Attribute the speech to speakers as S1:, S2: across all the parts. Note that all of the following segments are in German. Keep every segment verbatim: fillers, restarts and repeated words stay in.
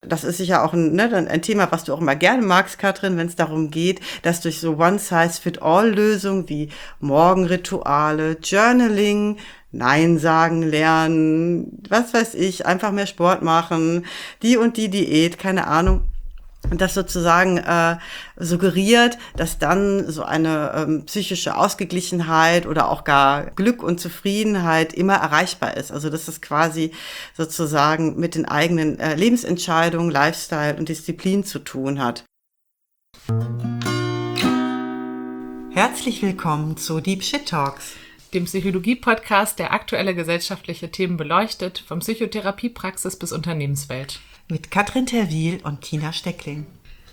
S1: Das ist sicher auch ein, ne, ein Thema, was du auch immer gerne magst, Katrin, wenn es darum geht, dass durch so One-Size-Fit-All-Lösungen wie Morgenrituale, Journaling, Nein sagen lernen, was weiß ich, einfach mehr Sport machen, die und die Diät, keine Ahnung, und das sozusagen äh, suggeriert, dass dann so eine ähm, psychische Ausgeglichenheit oder auch gar Glück und Zufriedenheit immer erreichbar ist. Also dass es quasi sozusagen mit den eigenen äh, Lebensentscheidungen, Lifestyle und Disziplin zu tun hat. Herzlich willkommen zu Deep Shit Talks,
S2: dem Psychologie-Podcast, der aktuelle gesellschaftliche Themen beleuchtet, von Psychotherapiepraxis bis Unternehmenswelt.
S1: Mit Katrin Terwiehl und Tina Steckling.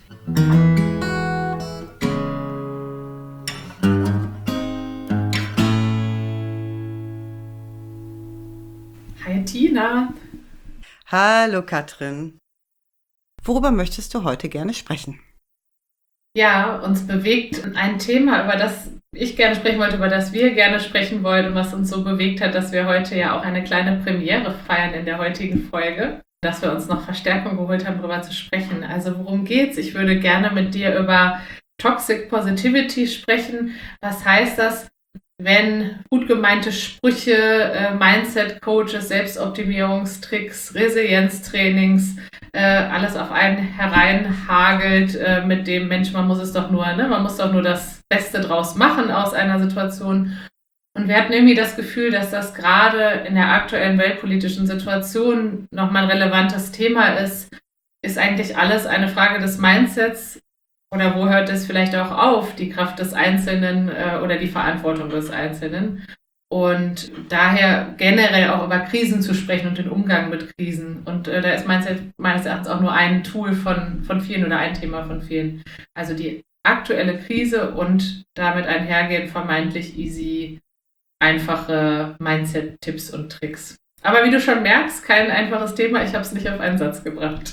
S2: Hi Tina.
S1: Hallo Katrin. Worüber möchtest du heute gerne sprechen?
S2: Ja, uns bewegt ein Thema, über das ich gerne sprechen wollte, über das wir gerne sprechen wollten und was uns so bewegt hat, dass wir heute ja auch eine kleine Premiere feiern in der heutigen Folge, dass wir uns noch Verstärkung geholt haben, darüber zu sprechen. Also worum geht's? Ich würde gerne mit dir über Toxic Positivity sprechen. Was heißt das, wenn gut gemeinte Sprüche, äh, Mindset-Coaches, Selbstoptimierungstricks, Resilienztrainings, äh, alles auf einen hereinhagelt äh, mit dem Mensch, man muss es doch nur, ne, man muss doch nur das Beste draus machen aus einer Situation. Und wir hatten irgendwie das Gefühl, dass das gerade in der aktuellen weltpolitischen Situation nochmal ein relevantes Thema ist. Ist eigentlich alles eine Frage des Mindsets? Oder wo hört es vielleicht auch auf, die Kraft des Einzelnen äh, oder die Verantwortung des Einzelnen? Und daher generell auch über Krisen zu sprechen und den Umgang mit Krisen. Und äh, da ist Mindset meines Erachtens auch nur ein Tool von, von vielen oder ein Thema von vielen. Also die aktuelle Krise und damit einhergehend vermeintlich easy, einfache Mindset-Tipps und Tricks. Aber wie du schon merkst, kein einfaches Thema. Ich habe es nicht auf einen Satz gebracht.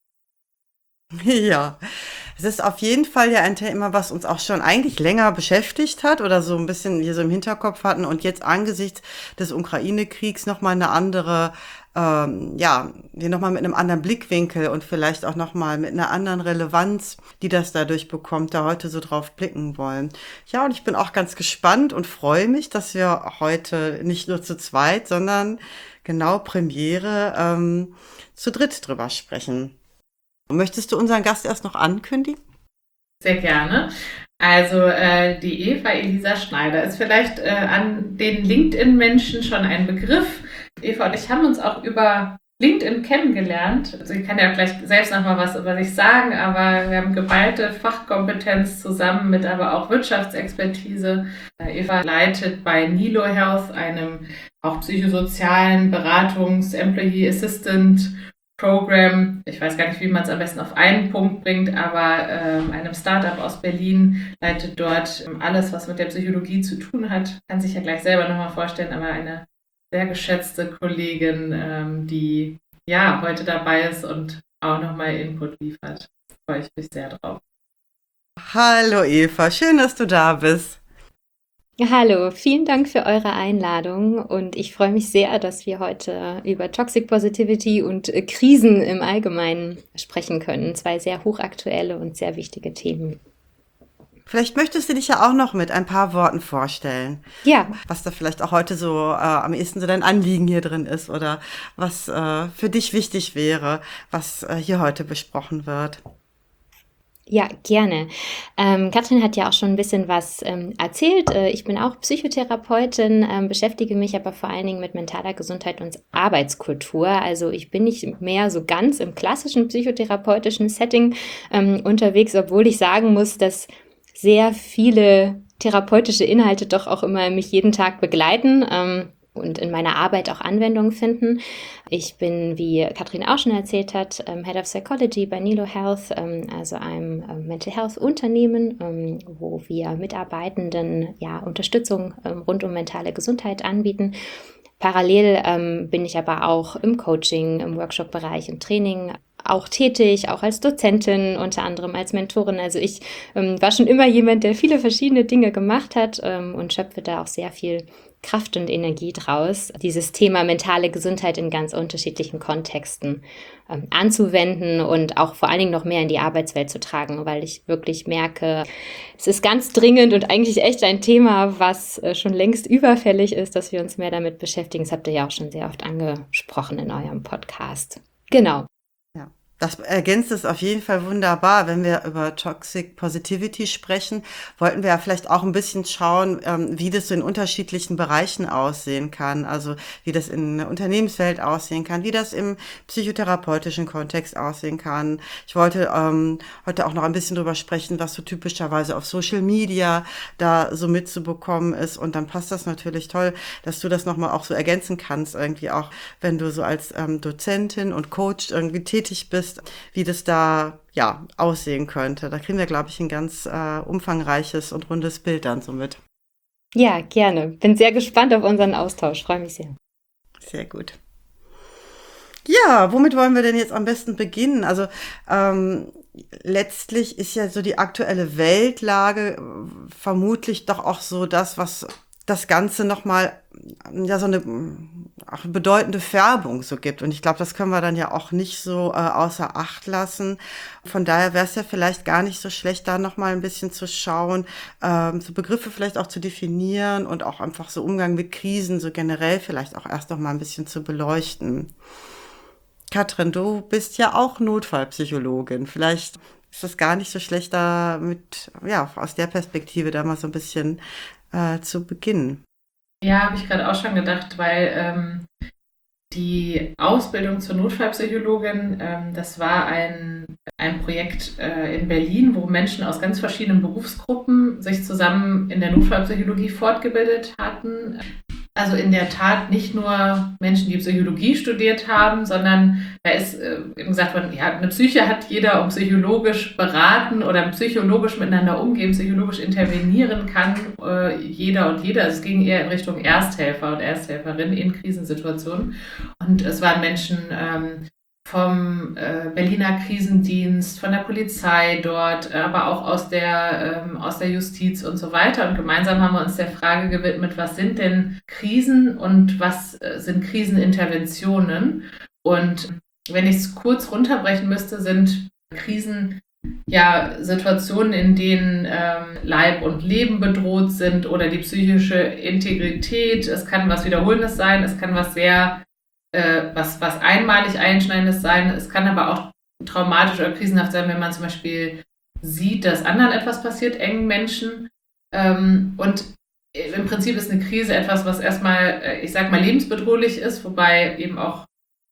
S1: Ja, es ist auf jeden Fall ja ein Thema, was uns auch schon eigentlich länger beschäftigt hat oder so ein bisschen hier so im Hinterkopf hatten und jetzt angesichts des Ukraine-Kriegs nochmal eine andere, ähm, ja, nochmal mit einem anderen Blickwinkel und vielleicht auch nochmal mit einer anderen Relevanz, die das dadurch bekommt, da heute so drauf blicken wollen. Ja, und ich bin auch ganz gespannt und freue mich, dass wir heute nicht nur zu zweit, sondern genau Premiere ähm, zu dritt drüber sprechen. Möchtest du unseren Gast erst noch ankündigen?
S2: Sehr gerne. Also äh, die Eva Elisa Schneider ist vielleicht äh, an den LinkedIn-Menschen schon ein Begriff. Eva und ich haben uns auch über LinkedIn kennengelernt. Also ich kann ja gleich selbst noch mal was über sich sagen, aber wir haben geballte Fachkompetenz zusammen mit aber auch Wirtschaftsexpertise. Äh, Eva leitet bei Nilo Health, einem auch psychosozialen Beratungs-, Employee Assistant Program, ich weiß gar nicht, wie man es am besten auf einen Punkt bringt, aber ähm, einem Startup aus Berlin, leitet dort ähm, alles, was mit der Psychologie zu tun hat. Kann sich ja gleich selber nochmal vorstellen, aber eine sehr geschätzte Kollegin, ähm, die ja heute dabei ist und auch nochmal Input liefert. Da freue ich mich sehr drauf.
S1: Hallo Eva, schön, dass du da bist.
S3: Hallo, vielen Dank für eure Einladung und ich freue mich sehr, dass wir heute über Toxic Positivity und Krisen im Allgemeinen sprechen können. Zwei sehr hochaktuelle und sehr wichtige Themen.
S1: Vielleicht möchtest du dich ja auch noch mit ein paar Worten vorstellen.
S3: Ja.
S1: Was da vielleicht auch heute so äh, am ehesten so dein Anliegen hier drin ist oder was äh, für dich wichtig wäre, was äh, hier heute besprochen wird.
S3: Ja, gerne. Ähm, Katrin hat ja auch schon ein bisschen was ähm, erzählt. Äh, ich bin auch Psychotherapeutin, ähm, beschäftige mich aber vor allen Dingen mit mentaler Gesundheit und Arbeitskultur. Also ich bin nicht mehr so ganz im klassischen psychotherapeutischen Setting ähm, unterwegs, obwohl ich sagen muss, dass sehr viele therapeutische Inhalte doch auch immer mich jeden Tag begleiten. Ähm, und in meiner Arbeit auch Anwendung finden. Ich bin, wie Katrin auch schon erzählt hat, Head of Psychology bei Nilo Health, also einem Mental Health Unternehmen, wo wir Mitarbeitenden ja Unterstützung rund um mentale Gesundheit anbieten. Parallel ähm, bin ich aber auch im Coaching, im Workshop-Bereich, im Training auch tätig, auch als Dozentin, unter anderem als Mentorin. Also ich ähm, war schon immer jemand, der viele verschiedene Dinge gemacht hat ähm, und schöpfe da auch sehr viel Kraft und Energie draus, dieses Thema mentale Gesundheit in ganz unterschiedlichen Kontexten ähm, anzuwenden und auch vor allen Dingen noch mehr in die Arbeitswelt zu tragen, weil ich wirklich merke, es ist ganz dringend und eigentlich echt ein Thema, was äh, schon längst überfällig ist, dass wir uns mehr damit beschäftigen. Das habt ihr ja auch schon sehr oft angesprochen in eurem Podcast. Genau.
S1: Das ergänzt es auf jeden Fall wunderbar. Wenn wir über Toxic Positivity sprechen, wollten wir ja vielleicht auch ein bisschen schauen, ähm, wie das so in unterschiedlichen Bereichen aussehen kann. Also wie das in der Unternehmenswelt aussehen kann, wie das im psychotherapeutischen Kontext aussehen kann. Ich wollte ähm, heute auch noch ein bisschen drüber sprechen, was so typischerweise auf Social Media da so mitzubekommen ist. Und dann passt das natürlich toll, dass du das nochmal auch so ergänzen kannst, irgendwie auch, wenn du so als ähm, Dozentin und Coach irgendwie tätig bist, wie das da ja aussehen könnte. Da kriegen wir, glaube ich, ein ganz äh, umfangreiches und rundes Bild dann so mit.
S3: Ja, gerne. Bin sehr gespannt auf unseren Austausch. Freue mich sehr.
S1: Sehr gut. Ja, womit wollen wir denn jetzt am besten beginnen? Also ähm, letztlich ist ja so die aktuelle Weltlage vermutlich doch auch so das, was das Ganze nochmal ja so eine auch eine bedeutende Färbung so gibt. Und ich glaube, das können wir dann ja auch nicht so äh, außer Acht lassen. Von daher wäre es ja vielleicht gar nicht so schlecht, da nochmal ein bisschen zu schauen, ähm, so Begriffe vielleicht auch zu definieren und auch einfach so Umgang mit Krisen so generell vielleicht auch erst noch mal ein bisschen zu beleuchten. Katrin, du bist ja auch Notfallpsychologin. Vielleicht ist es gar nicht so schlecht, da mit, ja, aus der Perspektive da mal so ein bisschen äh, zu beginnen.
S2: Ja, habe ich gerade auch schon gedacht, weil ähm, die Ausbildung zur Notfallpsychologin, ähm, das war ein, ein Projekt äh, in Berlin, wo Menschen aus ganz verschiedenen Berufsgruppen sich zusammen in der Notfallpsychologie fortgebildet hatten. Also in der Tat nicht nur Menschen, die Psychologie studiert haben, sondern da ist äh, eben gesagt worden, ja, eine Psyche hat jeder, um psychologisch beraten oder psychologisch miteinander umgehen, psychologisch intervenieren kann äh, jeder und jeder. Also es ging eher in Richtung Ersthelfer und Ersthelferin in Krisensituationen. Und es waren Menschen ähm, vom äh, Berliner Krisendienst, von der Polizei dort, aber auch aus der, ähm, aus der Justiz und so weiter. Und gemeinsam haben wir uns der Frage gewidmet, was sind denn Krisen und was äh, sind Kriseninterventionen? Und wenn ich es kurz runterbrechen müsste, sind Krisen ja Situationen, in denen ähm, Leib und Leben bedroht sind oder die psychische Integrität. Es kann was Wiederholendes sein, es kann was sehr Was, was einmalig Einschneidendes sein. Es kann aber auch traumatisch oder krisenhaft sein, wenn man zum Beispiel sieht, dass anderen etwas passiert, engen Menschen. Und im Prinzip ist eine Krise etwas, was erstmal, ich sag mal, lebensbedrohlich ist, wobei eben auch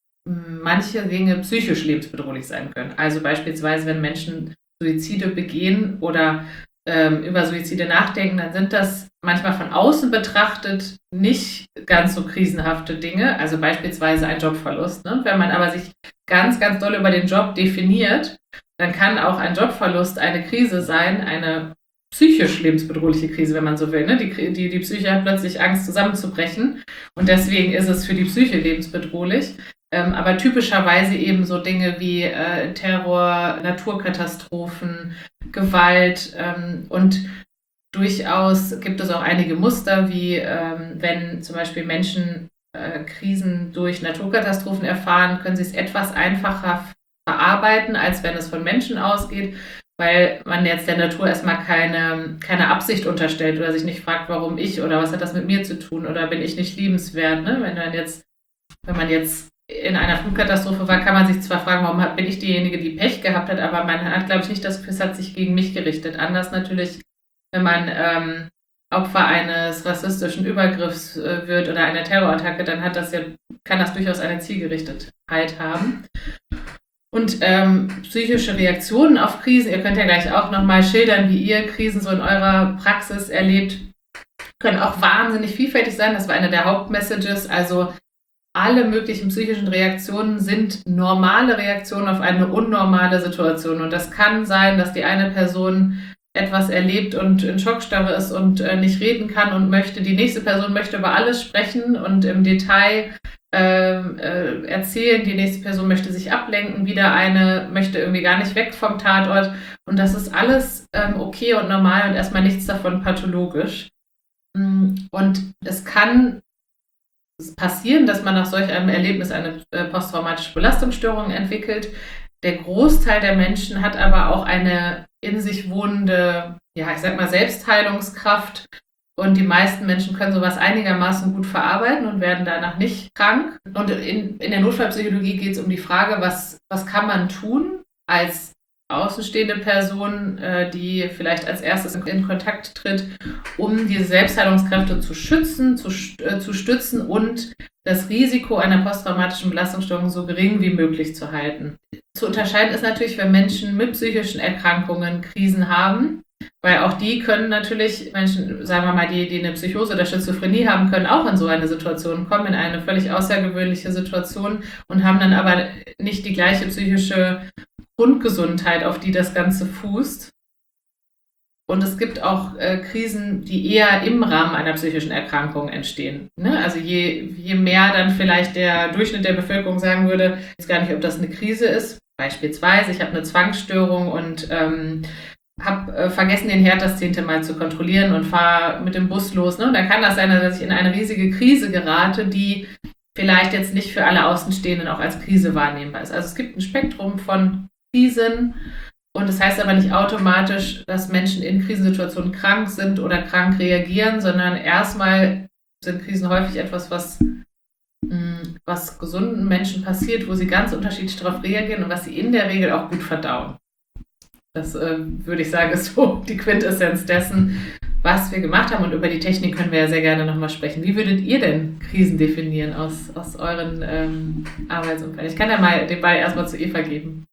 S2: manche Dinge psychisch lebensbedrohlich sein können. Also beispielsweise, wenn Menschen Suizide begehen oder ähm, über Suizide nachdenken, dann sind das manchmal von außen betrachtet nicht ganz so krisenhafte Dinge, also beispielsweise ein Jobverlust. Ne? Wenn man aber sich ganz, ganz doll über den Job definiert, dann kann auch ein Jobverlust eine Krise sein, eine psychisch lebensbedrohliche Krise, wenn man so will. Ne? Die, die, die Psyche hat plötzlich Angst, zusammenzubrechen und deswegen ist es für die Psyche lebensbedrohlich. Ähm, aber typischerweise eben so Dinge wie äh, Terror, Naturkatastrophen, Gewalt ähm, und durchaus gibt es auch einige Muster, wie ähm, wenn zum Beispiel Menschen äh, Krisen durch Naturkatastrophen erfahren, können sie es etwas einfacher verarbeiten, als wenn es von Menschen ausgeht, weil man jetzt der Natur erstmal keine, keine Absicht unterstellt oder sich nicht fragt, warum ich oder was hat das mit mir zu tun oder bin ich nicht liebenswert. Ne? Wenn man jetzt, wenn man jetzt in einer Flugkatastrophe war, kann man sich zwar fragen, warum bin ich diejenige, die Pech gehabt hat, aber man hat, glaube ich, nicht das Gefühl, es hat sich gegen mich gerichtet. Anders natürlich, wenn man ähm, Opfer eines rassistischen Übergriffs äh, wird oder einer Terrorattacke, dann hat das ja, kann das durchaus eine Zielgerichtetheit haben. Und ähm, psychische Reaktionen auf Krisen, ihr könnt ja gleich auch nochmal schildern, wie ihr Krisen so in eurer Praxis erlebt, können auch wahnsinnig vielfältig sein. Das war eine der Hauptmessages, also alle möglichen psychischen Reaktionen sind normale Reaktionen auf eine unnormale Situation. Und das kann sein, dass die eine Person etwas erlebt und in Schockstarre ist und äh, nicht reden kann und möchte. Die nächste Person möchte über alles sprechen und im Detail äh, äh, erzählen. Die nächste Person möchte sich ablenken. Wieder eine möchte irgendwie gar nicht weg vom Tatort. Und das ist alles ähm, okay und normal und erstmal nichts davon pathologisch. Und es kann passieren, dass man nach solch einem Erlebnis eine äh, posttraumatische Belastungsstörung entwickelt. Der Großteil der Menschen hat aber auch eine in sich wohnende, ja, ich sag mal, Selbstheilungskraft. Und die meisten Menschen können sowas einigermaßen gut verarbeiten und werden danach nicht krank. Und in, in der Notfallpsychologie geht es um die Frage, was, was kann man tun als außenstehende Person, äh, die vielleicht als erstes in, in Kontakt tritt, um diese Selbstheilungskräfte zu schützen, zu, äh, zu stützen und das Risiko einer posttraumatischen Belastungsstörung so gering wie möglich zu halten. Zu unterscheiden ist natürlich, wenn Menschen mit psychischen Erkrankungen Krisen haben, weil auch die können natürlich, Menschen, sagen wir mal, die, die eine Psychose oder Schizophrenie haben, können auch in so eine Situation kommen, in eine völlig außergewöhnliche Situation und haben dann aber nicht die gleiche psychische Grundgesundheit, auf die das Ganze fußt. Und es gibt auch äh, Krisen, die eher im Rahmen einer psychischen Erkrankung entstehen. Ne? Also je, je mehr dann vielleicht der Durchschnitt der Bevölkerung sagen würde, ich weiß gar nicht, ob das eine Krise ist. Beispielsweise, ich habe eine Zwangsstörung und ähm, habe äh, vergessen, den Herd das zehnte Mal zu kontrollieren und fahre mit dem Bus los. Ne? Und dann kann das sein, dass ich in eine riesige Krise gerate, die vielleicht jetzt nicht für alle Außenstehenden auch als Krise wahrnehmbar ist. Also es gibt ein Spektrum von Krisen. Und das heißt aber nicht automatisch, dass Menschen in Krisensituationen krank sind oder krank reagieren, sondern erstmal sind Krisen häufig etwas, was, was gesunden Menschen passiert, wo sie ganz unterschiedlich darauf reagieren und was sie in der Regel auch gut verdauen. Das äh, würde ich sagen, ist so die Quintessenz dessen, was wir gemacht haben. Und über die Technik können wir ja sehr gerne nochmal sprechen. Wie würdet ihr denn Krisen definieren aus, aus euren ähm, Arbeitsumfällen? Ich kann ja mal den Ball erstmal zu Eva geben.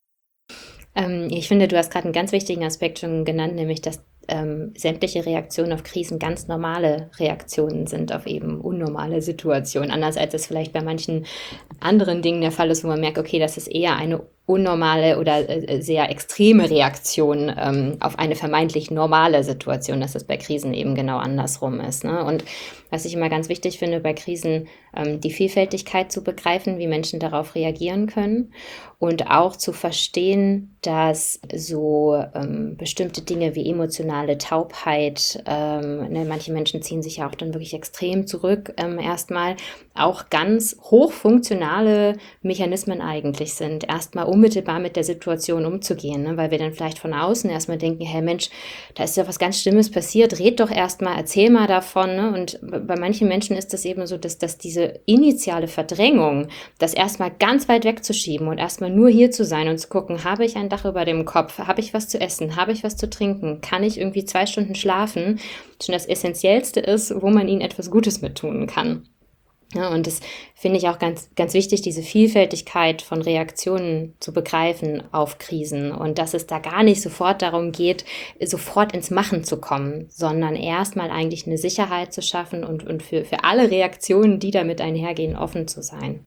S3: Ich finde, du hast gerade einen ganz wichtigen Aspekt schon genannt, nämlich, dass ähm, sämtliche Reaktionen auf Krisen ganz normale Reaktionen sind auf eben unnormale Situationen. Anders als es vielleicht bei manchen anderen Dingen der Fall ist, wo man merkt, okay, das ist eher eine unnormale oder äh, sehr extreme Reaktion ähm, auf eine vermeintlich normale Situation, dass es bei Krisen eben genau andersrum ist. Ne? Und was ich immer ganz wichtig finde bei Krisen, ähm, die Vielfältigkeit zu begreifen, wie Menschen darauf reagieren können und auch zu verstehen, dass so ähm, bestimmte Dinge wie emotionale Taubheit, ähm, ne, manche Menschen ziehen sich ja auch dann wirklich extrem zurück, ähm, erstmal auch ganz hochfunktionale Mechanismen eigentlich sind, erstmal unmittelbar mit der Situation umzugehen, ne? Weil wir dann vielleicht von außen erstmal denken, hey Mensch, da ist ja was ganz Schlimmes passiert, red doch erstmal, erzähl mal davon. Ne? Und bei manchen Menschen ist das eben so, dass, dass diese initiale Verdrängung, das erstmal ganz weit wegzuschieben und erstmal nur hier zu sein und zu gucken, habe ich ein Dach über dem Kopf, habe ich was zu essen, habe ich was zu trinken, kann ich irgendwie zwei Stunden schlafen, schon das Essentiellste ist, wo man ihnen etwas Gutes mit tun kann. Ja, und das finde ich auch ganz, ganz wichtig, diese Vielfältigkeit von Reaktionen zu begreifen auf Krisen und dass es da gar nicht sofort darum geht, sofort ins Machen zu kommen, sondern erstmal eigentlich eine Sicherheit zu schaffen und, und für, für alle Reaktionen, die damit einhergehen, offen zu sein.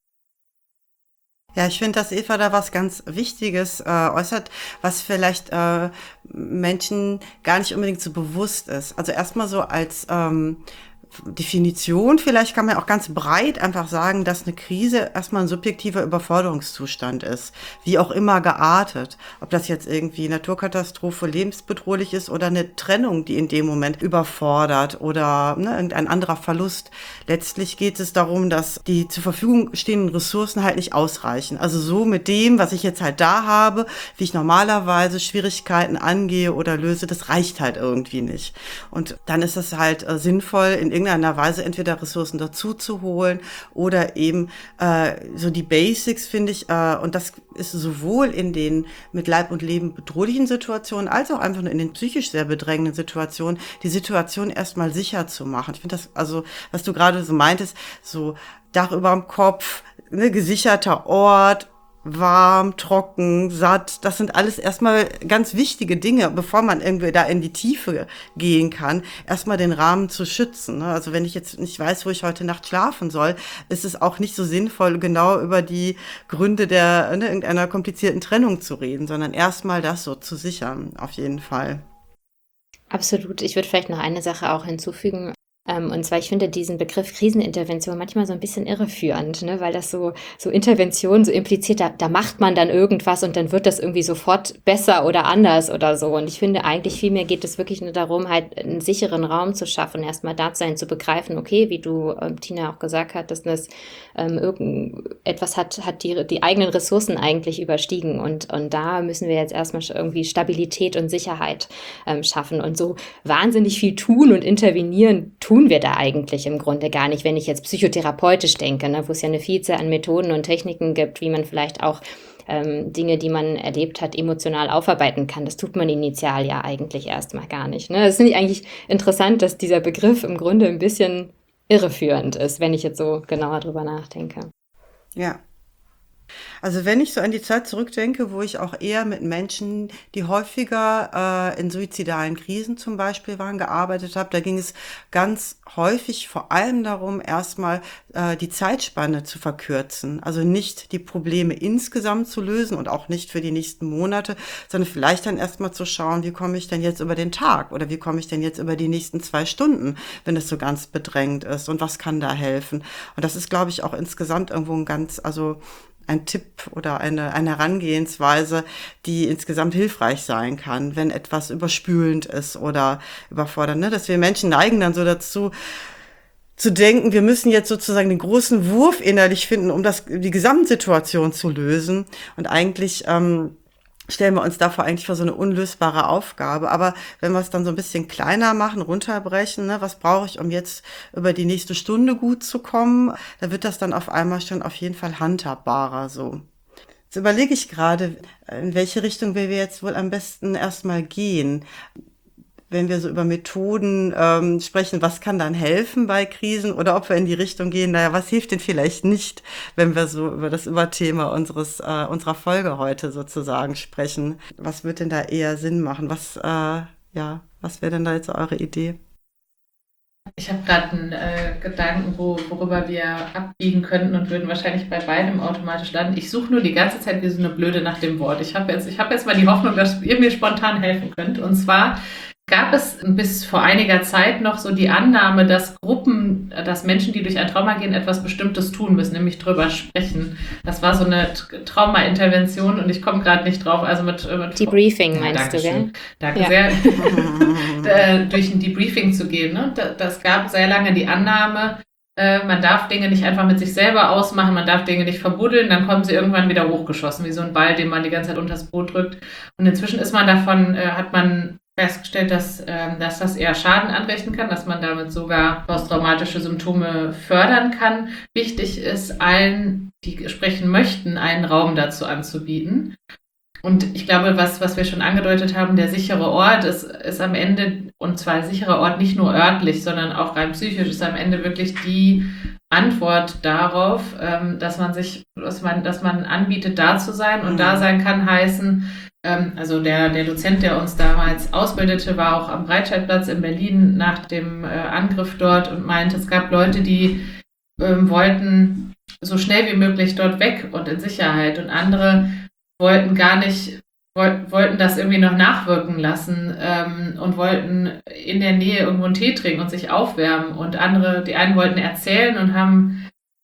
S1: Ja, ich finde, dass Eva da was ganz Wichtiges äh, äußert, was vielleicht äh, Menschen gar nicht unbedingt so bewusst ist. Also erstmal so als ähm, Definition, vielleicht kann man auch ganz breit einfach sagen, dass eine Krise erstmal ein subjektiver Überforderungszustand ist, wie auch immer geartet. Ob das jetzt irgendwie Naturkatastrophe, lebensbedrohlich ist oder eine Trennung, die in dem Moment überfordert oder ne, irgendein anderer Verlust. Letztlich geht es darum, dass die zur Verfügung stehenden Ressourcen halt nicht ausreichen. Also so mit dem, was ich jetzt halt da habe, wie ich normalerweise Schwierigkeiten angehe oder löse, das reicht halt irgendwie nicht. Und dann ist es halt äh, sinnvoll, in irgendeiner Weise entweder Ressourcen dazu zu holen oder eben äh, so die Basics, finde ich, äh, und das ist sowohl in den mit Leib und Leben bedrohlichen Situationen als auch einfach nur in den psychisch sehr bedrängenden Situationen, die Situation erstmal sicher zu machen. Ich finde das, also was du gerade so meintest, so Dach über dem Kopf, ne, gesicherter Ort, warm, trocken, satt, das sind alles erstmal ganz wichtige Dinge, bevor man irgendwie da in die Tiefe gehen kann, erstmal den Rahmen zu schützen. Ne? Also wenn ich jetzt nicht weiß, wo ich heute Nacht schlafen soll, ist es auch nicht so sinnvoll, genau über die Gründe der ne, irgendeiner komplizierten Trennung zu reden, sondern erstmal das so zu sichern, auf jeden Fall.
S3: Absolut. Ich würde vielleicht noch eine Sache auch hinzufügen. Ähm, und zwar, ich finde diesen Begriff Krisenintervention manchmal so ein bisschen irreführend, ne? Weil das so, so Intervention so impliziert, da, da macht man dann irgendwas und dann wird das irgendwie sofort besser oder anders oder so. Und ich finde eigentlich vielmehr geht es wirklich nur darum, halt einen sicheren Raum zu schaffen, erstmal da zu sein, zu begreifen, okay, wie du, ähm, Tina, auch gesagt hattest, dass ähm, irgendetwas hat, hat die, die eigenen Ressourcen eigentlich überstiegen. Und, und da müssen wir jetzt erstmal irgendwie Stabilität und Sicherheit ähm, schaffen und so wahnsinnig viel tun und intervenieren tun wir da eigentlich im Grunde gar nicht, wenn ich jetzt psychotherapeutisch denke, ne, wo es ja eine Vielzahl an Methoden und Techniken gibt, wie man vielleicht auch ähm, Dinge, die man erlebt hat, emotional aufarbeiten kann. Das tut man initial ja eigentlich erstmal gar nicht. Ne? Das finde ich eigentlich interessant, dass dieser Begriff im Grunde ein bisschen irreführend ist, wenn ich jetzt so genauer drüber nachdenke.
S1: Ja. Also wenn ich so an die Zeit zurückdenke, wo ich auch eher mit Menschen, die häufiger äh, in suizidalen Krisen zum Beispiel waren, gearbeitet habe, da ging es ganz häufig vor allem darum, erstmal äh, die Zeitspanne zu verkürzen. Also nicht die Probleme insgesamt zu lösen und auch nicht für die nächsten Monate, sondern vielleicht dann erstmal zu schauen, wie komme ich denn jetzt über den Tag oder wie komme ich denn jetzt über die nächsten zwei Stunden, wenn es so ganz bedrängt ist und was kann da helfen. Und das ist, glaube ich, auch insgesamt irgendwo ein ganz, also ein Tipp oder eine, eine Herangehensweise, die insgesamt hilfreich sein kann, wenn etwas überspülend ist oder überfordernd. Ne? Dass wir Menschen neigen dann so dazu, zu denken, wir müssen jetzt sozusagen den großen Wurf innerlich finden, um das, die Gesamtsituation zu lösen. Und eigentlich ähm, stellen wir uns davor eigentlich vor so eine unlösbare Aufgabe. Aber wenn wir es dann so ein bisschen kleiner machen, runterbrechen, ne, was brauche ich, um jetzt über die nächste Stunde gut zu kommen, da wird das dann auf einmal schon auf jeden Fall handhabbarer so. Jetzt überlege ich gerade, in welche Richtung wir jetzt wohl am besten erstmal gehen. Wenn wir so über Methoden ähm, sprechen, was kann dann helfen bei Krisen oder ob wir in die Richtung gehen, naja, was hilft denn vielleicht nicht, wenn wir so über das Überthema unseres äh, unserer Folge heute sozusagen sprechen. Was wird denn da eher Sinn machen? Was, äh, ja, was wäre denn da jetzt eure Idee?
S2: Ich habe gerade einen äh, Gedanken, wo, worüber wir abbiegen könnten und würden wahrscheinlich bei beidem automatisch landen. Ich suche nur die ganze Zeit wie so eine Blöde nach dem Wort. Ich habe jetzt, ich habe jetzt mal die Hoffnung, dass ihr mir spontan helfen könnt. Und zwar gab es bis vor einiger Zeit noch so die Annahme, dass Gruppen, dass Menschen, die durch ein Trauma gehen, etwas Bestimmtes tun müssen, nämlich drüber sprechen. Das war so eine Trauma-Intervention und ich komme gerade nicht drauf. Also mit, mit
S3: Debriefing
S2: ja,
S3: meinst du, gell?
S2: Danke
S3: ja.
S2: sehr. Durch ein Debriefing zu gehen. Ne? Das gab sehr lange die Annahme, man darf Dinge nicht einfach mit sich selber ausmachen, man darf Dinge nicht verbuddeln, dann kommen sie irgendwann wieder hochgeschossen, wie so ein Ball, den man die ganze Zeit unters Boot drückt. Und inzwischen ist man davon, hat man festgestellt, dass, ähm, dass das eher Schaden anrichten kann, dass man damit sogar posttraumatische Symptome fördern kann. Wichtig ist, allen, die sprechen möchten, einen Raum dazu anzubieten. Und ich glaube, was, was wir schon angedeutet haben, der sichere Ort ist, ist am Ende, und zwar ein sicherer Ort nicht nur örtlich, sondern auch rein psychisch, ist am Ende wirklich die Antwort darauf, ähm, dass man sich, dass man, dass man anbietet, da zu sein. Und mhm. da sein kann heißen, also der, der Dozent, der uns damals ausbildete, war auch am Breitscheidplatz in Berlin nach dem äh, Angriff dort und meinte, es gab Leute, die ähm, wollten so schnell wie möglich dort weg und in Sicherheit und andere wollten gar nicht, woll, wollten das irgendwie noch nachwirken lassen ähm, und wollten in der Nähe irgendwo einen Tee trinken und sich aufwärmen und andere, die einen wollten erzählen und haben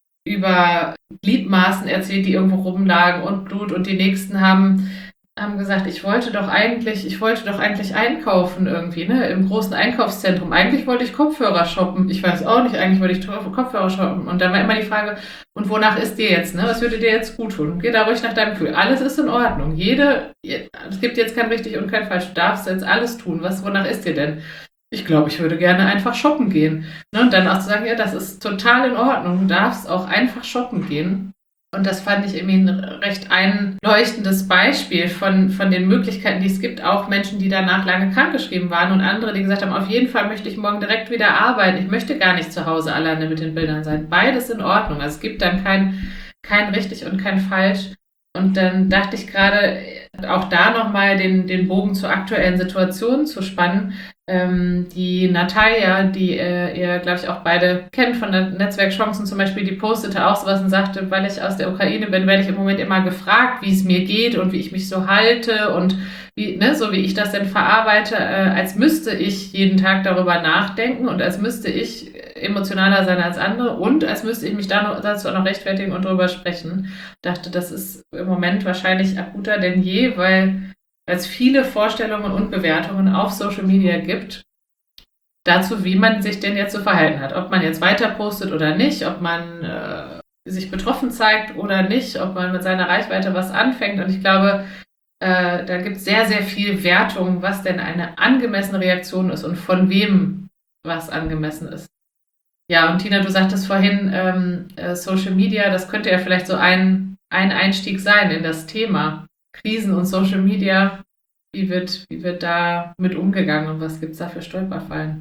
S2: über Gliedmaßen erzählt, die irgendwo rumlagen und Blut und die nächsten haben haben gesagt, ich wollte doch eigentlich, ich wollte doch eigentlich einkaufen irgendwie, ne, im großen Einkaufszentrum. Eigentlich wollte ich Kopfhörer shoppen. Ich weiß auch nicht, eigentlich wollte ich Kopfhörer shoppen. Und dann war immer die Frage, und wonach ist dir jetzt, ne? Was würde dir jetzt gut tun? Geh da ruhig nach deinem Gefühl. Alles ist in Ordnung. Jede, es gibt jetzt kein richtig und kein falsch. Du darfst jetzt alles tun. Was, wonach ist dir denn? Ich glaube, ich würde gerne einfach shoppen gehen. Ne? Und dann auch zu sagen, ja, das ist total in Ordnung. Du darfst auch einfach shoppen gehen. Und das fand ich irgendwie ein recht einleuchtendes Beispiel von, von den Möglichkeiten, die es gibt. Auch Menschen, die danach lange krankgeschrieben waren und andere, die gesagt haben, auf jeden Fall möchte ich morgen direkt wieder arbeiten. Ich möchte gar nicht zu Hause alleine mit den Bildern sein. Beides in Ordnung. Also es gibt dann kein, kein richtig und kein falsch. Und dann dachte ich gerade, auch da nochmal den, den Bogen zur aktuellen Situation zu spannen. Ähm, die Natalia, die äh, ihr, glaube ich, auch beide kennt von der Netzwerk Chancen zum Beispiel, die postete auch sowas und sagte, weil ich aus der Ukraine bin, werde ich im Moment immer gefragt, wie es mir geht und wie ich mich so halte und wie, ne, so wie ich das denn verarbeite, äh, als müsste ich jeden Tag darüber nachdenken und als müsste ich emotionaler sein als andere und als müsste ich mich da noch, dazu auch noch rechtfertigen und darüber sprechen. Ich dachte, das ist im Moment wahrscheinlich akuter denn je, weil es viele Vorstellungen und Bewertungen auf Social Media gibt, dazu, wie man sich denn jetzt zu verhalten hat. Ob man jetzt weiter postet oder nicht, ob man äh, sich betroffen zeigt oder nicht, ob man mit seiner Reichweite was anfängt. Und ich glaube, äh, da gibt es sehr, sehr viel Wertung, was denn eine angemessene Reaktion ist und von wem was angemessen ist. Ja, und Tina, du sagtest vorhin, ähm, äh, Social Media, das könnte ja vielleicht so ein, ein Einstieg sein in das Thema. Krisen und Social Media, wie wird, wie wird da mit umgegangen und was gibt es da für Stolperfallen?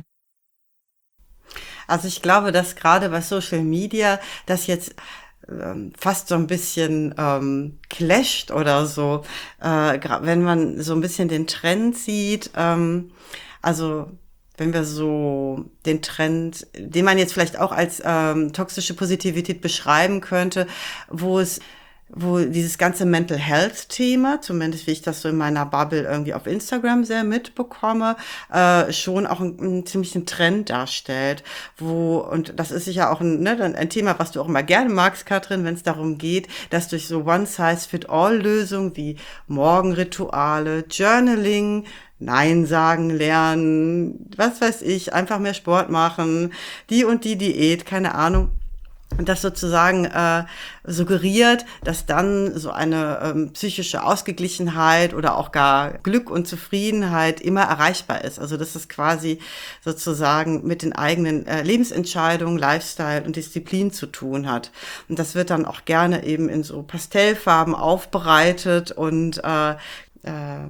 S1: Also ich glaube, dass gerade bei Social Media das jetzt ähm, fast so ein bisschen ähm, clasht oder so, äh, gra- wenn man so ein bisschen den Trend sieht, ähm, also wenn wir so den Trend, den man jetzt vielleicht auch als ähm, toxische Positivität beschreiben könnte, wo es wo dieses ganze Mental Health Thema, zumindest wie ich das so in meiner Bubble irgendwie auf Instagram sehr mitbekomme, äh, schon auch einen, einen ziemlichen Trend darstellt, wo, und das ist sicher auch ein, ne, ein Thema, was du auch immer gerne magst, Katrin, wenn es darum geht, dass durch so One-Size-Fit-All-Lösungen wie Morgenrituale, Journaling, Nein sagen lernen, was weiß ich, einfach mehr Sport machen, die und die Diät, keine Ahnung. Und das sozusagen äh, suggeriert, dass dann so eine ähm, psychische Ausgeglichenheit oder auch gar Glück und Zufriedenheit immer erreichbar ist. Also dass es quasi sozusagen mit den eigenen äh, Lebensentscheidungen, Lifestyle und Disziplin zu tun hat. Und das wird dann auch gerne eben in so Pastellfarben aufbereitet und äh, äh,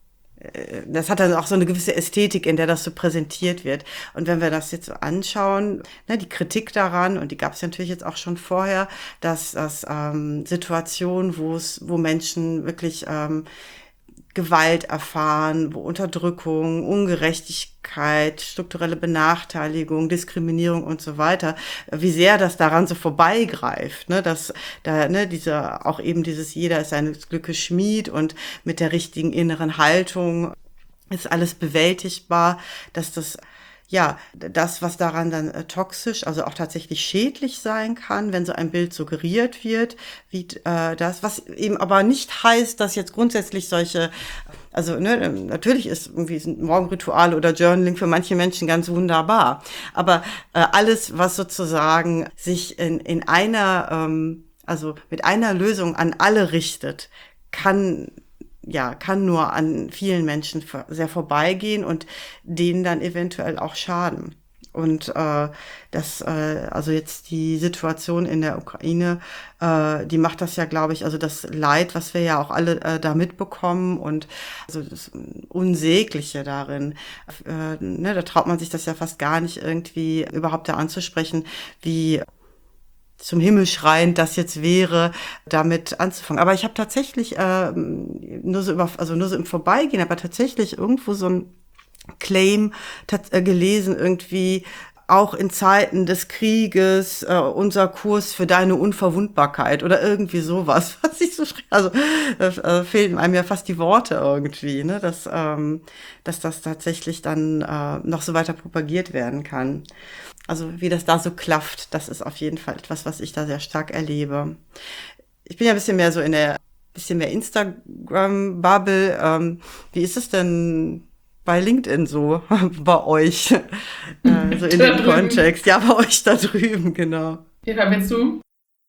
S1: das hat dann auch so eine gewisse Ästhetik, in der das so präsentiert wird. Und wenn wir das jetzt so anschauen, ne, die Kritik daran, und die gab es natürlich jetzt auch schon vorher, dass das ähm, Situationen, wo es, wo Menschen wirklich ähm, Gewalt erfahren, wo Unterdrückung, Ungerechtigkeit, strukturelle Benachteiligung, Diskriminierung und so weiter, wie sehr das daran so vorbeigreift, ne, dass da, ne, dieser, auch eben dieses jeder ist seines Glückes Schmied und mit der richtigen inneren Haltung ist alles bewältigbar, dass das ja, das, was daran dann äh, toxisch, also auch tatsächlich schädlich sein kann, wenn so ein Bild suggeriert wird, wie äh, das, was eben aber nicht heißt, dass jetzt grundsätzlich solche, also ne, natürlich ist irgendwie ein Morgenritual oder Journaling für manche Menschen ganz wunderbar, aber äh, alles, was sozusagen sich in, in einer, ähm, also mit einer Lösung an alle richtet, kann ja, kann nur an vielen Menschen sehr vorbeigehen und denen dann eventuell auch schaden. Und äh, das, äh, also jetzt die Situation in der Ukraine, äh, die macht das ja, glaube ich, also das Leid, was wir ja auch alle äh, da mitbekommen und also das Unsägliche darin, äh, ne, da traut man sich das ja fast gar nicht irgendwie überhaupt da anzusprechen, wie zum Himmel schreiend das jetzt wäre, damit anzufangen. Aber ich habe tatsächlich ähm, nur so über, also nur so im Vorbeigehen, aber tatsächlich irgendwo so ein Claim tat, äh, gelesen, irgendwie auch in Zeiten des Krieges, äh, unser Kurs für deine Unverwundbarkeit oder irgendwie sowas, was ich so schreibe. Also äh, fehlen einem ja fast die Worte irgendwie, ne, dass, ähm, dass das tatsächlich dann äh, noch so weiter propagiert werden kann. Also wie das da so klafft, das ist auf jeden Fall etwas, was ich da sehr stark erlebe. Ich bin ja ein bisschen mehr so in der, bisschen mehr Instagram-Bubble. Ähm, wie ist es denn bei LinkedIn so, bei euch? äh, so in dem Kontext. Ja, bei euch da drüben, genau.
S2: Eva, willst du?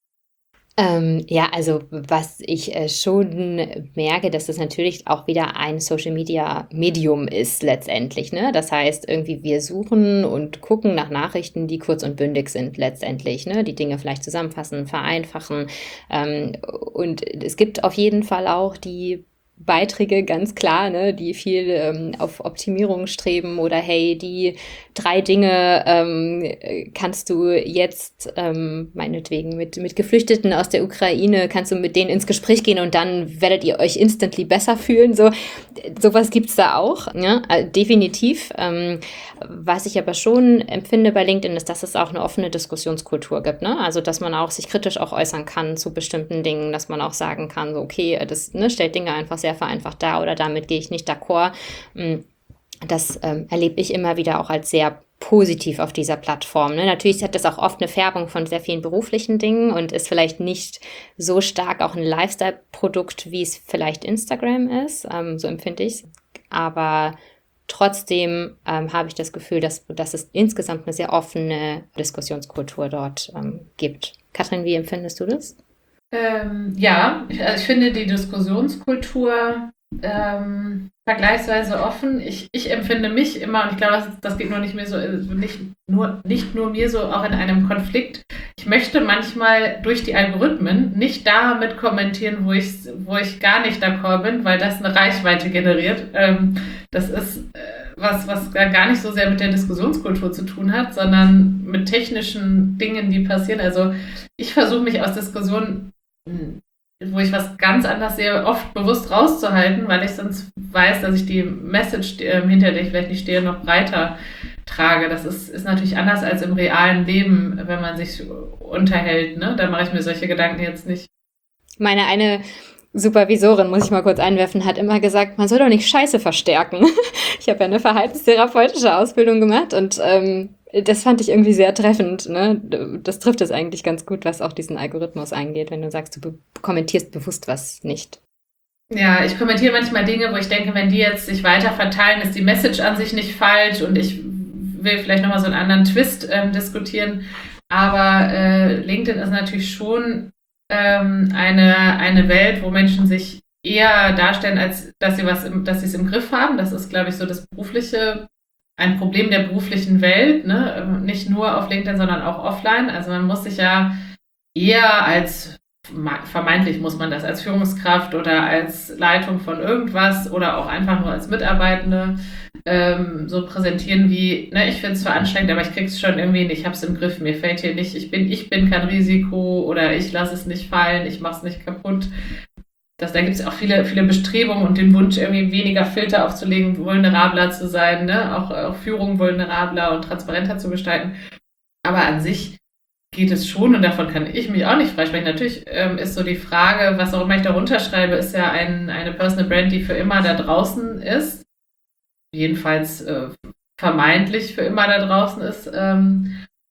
S3: Ähm, ja, also was ich äh, schon merke, dass das natürlich auch wieder ein Social-Media-Medium ist letztendlich, ne? Das heißt, irgendwie wir suchen und gucken nach Nachrichten, die kurz und bündig sind letztendlich, ne? Die Dinge vielleicht zusammenfassen, vereinfachen. Ähm, und es gibt auf jeden Fall auch die Beiträge, ganz klar, ne, die viel ähm, auf Optimierung streben oder hey, die drei Dinge ähm, kannst du jetzt ähm, meinetwegen mit, mit Geflüchteten aus der Ukraine, kannst du mit denen ins Gespräch gehen und dann werdet ihr euch instantly besser fühlen. So, sowas gibt's da auch, ja, definitiv. Ähm, was ich aber schon empfinde bei LinkedIn ist, dass es auch eine offene Diskussionskultur gibt, ne? Also dass man auch sich kritisch auch äußern kann zu bestimmten Dingen, dass man auch sagen kann, so okay, das ne, stellt Dinge einfach sehr vereinfacht dar oder damit gehe ich nicht d'accord. Das ähm, erlebe ich immer wieder auch als sehr positiv auf dieser Plattform. Ne? Natürlich hat das auch oft eine Färbung von sehr vielen beruflichen Dingen und ist vielleicht nicht so stark auch ein Lifestyle-Produkt, wie es vielleicht Instagram ist. Ähm, so empfinde ich es. Aber trotzdem ähm, habe ich das Gefühl, dass, dass es insgesamt eine sehr offene Diskussionskultur dort ähm, gibt. Katrin, wie empfindest du das?
S2: Ähm, ja, ich, also ich finde die Diskussionskultur ähm, vergleichsweise offen. Ich, ich empfinde mich immer, und ich glaube, das, das geht nur nicht, mehr so, nicht, nur, nicht nur mir so, auch in einem Konflikt. Ich möchte manchmal durch die Algorithmen nicht damit kommentieren, wo ich, wo ich gar nicht d'accord bin, weil das eine Reichweite generiert. Ähm, das ist äh, was, was gar nicht so sehr mit der Diskussionskultur zu tun hat, sondern mit technischen Dingen, die passieren. Also ich versuche mich aus Diskussionen, wo ich was ganz anders sehe, oft bewusst rauszuhalten, weil ich sonst weiß, dass ich die Message, hinter der ich vielleicht nicht stehe, noch breiter trage. Das ist, ist natürlich anders als im realen Leben, wenn man sich unterhält. Ne? Da mache ich mir solche Gedanken jetzt nicht.
S3: Meine eine Supervisorin, muss ich mal kurz einwerfen, hat immer gesagt, man soll doch nicht Scheiße verstärken. Ich habe ja eine verhaltenstherapeutische Ausbildung gemacht und ähm, das fand ich irgendwie sehr treffend. Ne? Das trifft es eigentlich ganz gut, was auch diesen Algorithmus angeht, wenn du sagst, du be- kommentierst bewusst was nicht.
S2: Ja, ich kommentiere manchmal Dinge, wo ich denke, wenn die jetzt sich weiter verteilen, ist die Message an sich nicht falsch und ich will vielleicht nochmal so einen anderen Twist ähm, diskutieren. Aber äh, LinkedIn ist natürlich schon ähm, eine, eine Welt, wo Menschen sich eher darstellen, als dass sie was im, dass sie es im Griff haben. Das ist, glaube ich, so das berufliche ein Problem der beruflichen Welt, ne? Nicht nur auf LinkedIn, sondern auch offline. Also man muss sich ja eher als, vermeintlich muss man das als Führungskraft oder als Leitung von irgendwas oder auch einfach nur als Mitarbeitende ähm, so präsentieren wie, ne, ich finde es zwar anstrengend, aber ich krieg's schon irgendwie nicht, ich hab's im Griff, mir fällt hier nicht, ich bin, ich bin kein Risiko oder ich lasse es nicht fallen, ich mach's nicht kaputt. Das, da gibt es auch viele, viele Bestrebungen und den Wunsch, irgendwie weniger Filter aufzulegen, vulnerabler zu sein, ne? auch, auch Führung vulnerabler und transparenter zu gestalten. Aber an sich geht es schon, und davon kann ich mich auch nicht freisprechen. Natürlich ähm, ist so die Frage, was auch immer ich darunter schreibe, ist ja ein, eine Personal Brand, die für immer da draußen ist. Jedenfalls äh, vermeintlich für immer da draußen ist. Ähm,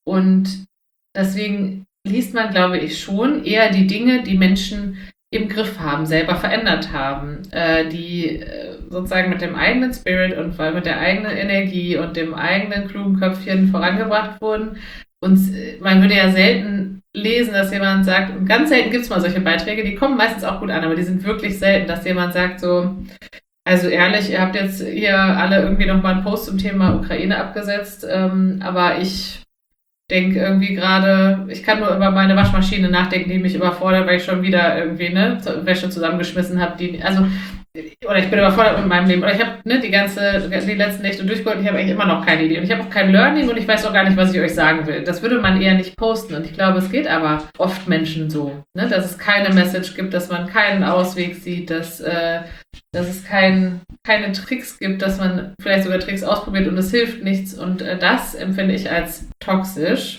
S2: und deswegen liest man, glaube ich, schon eher die Dinge, die Menschen im Griff haben, selber verändert haben, äh, die äh, sozusagen mit dem eigenen Spirit und mit der eigenen Energie und dem eigenen klugen Köpfchen vorangebracht wurden. Und äh, man würde ja selten lesen, dass jemand sagt, und ganz selten gibt es mal solche Beiträge, die kommen meistens auch gut an, aber die sind wirklich selten, dass jemand sagt so, also ehrlich, ihr habt jetzt hier alle irgendwie nochmal einen Post zum Thema Ukraine abgesetzt, ähm, aber ich denke irgendwie gerade, ich kann nur über meine Waschmaschine nachdenken, die mich überfordert, weil ich schon wieder irgendwie ne Wäsche zusammengeschmissen habe, die also oder ich bin überfordert mit meinem Leben oder ich habe ne die ganze die letzten Nächte durchgeholt und ich habe eigentlich immer noch keine Idee und ich habe auch kein Learning und ich weiß auch gar nicht, was ich euch sagen will. Das würde man eher nicht posten und ich glaube, es geht aber oft Menschen so, ne, dass es keine Message gibt, dass man keinen Ausweg sieht, dass äh, dass es kein, keine Tricks gibt, dass man vielleicht sogar Tricks ausprobiert und es hilft nichts. Und äh, das empfinde ich als toxisch,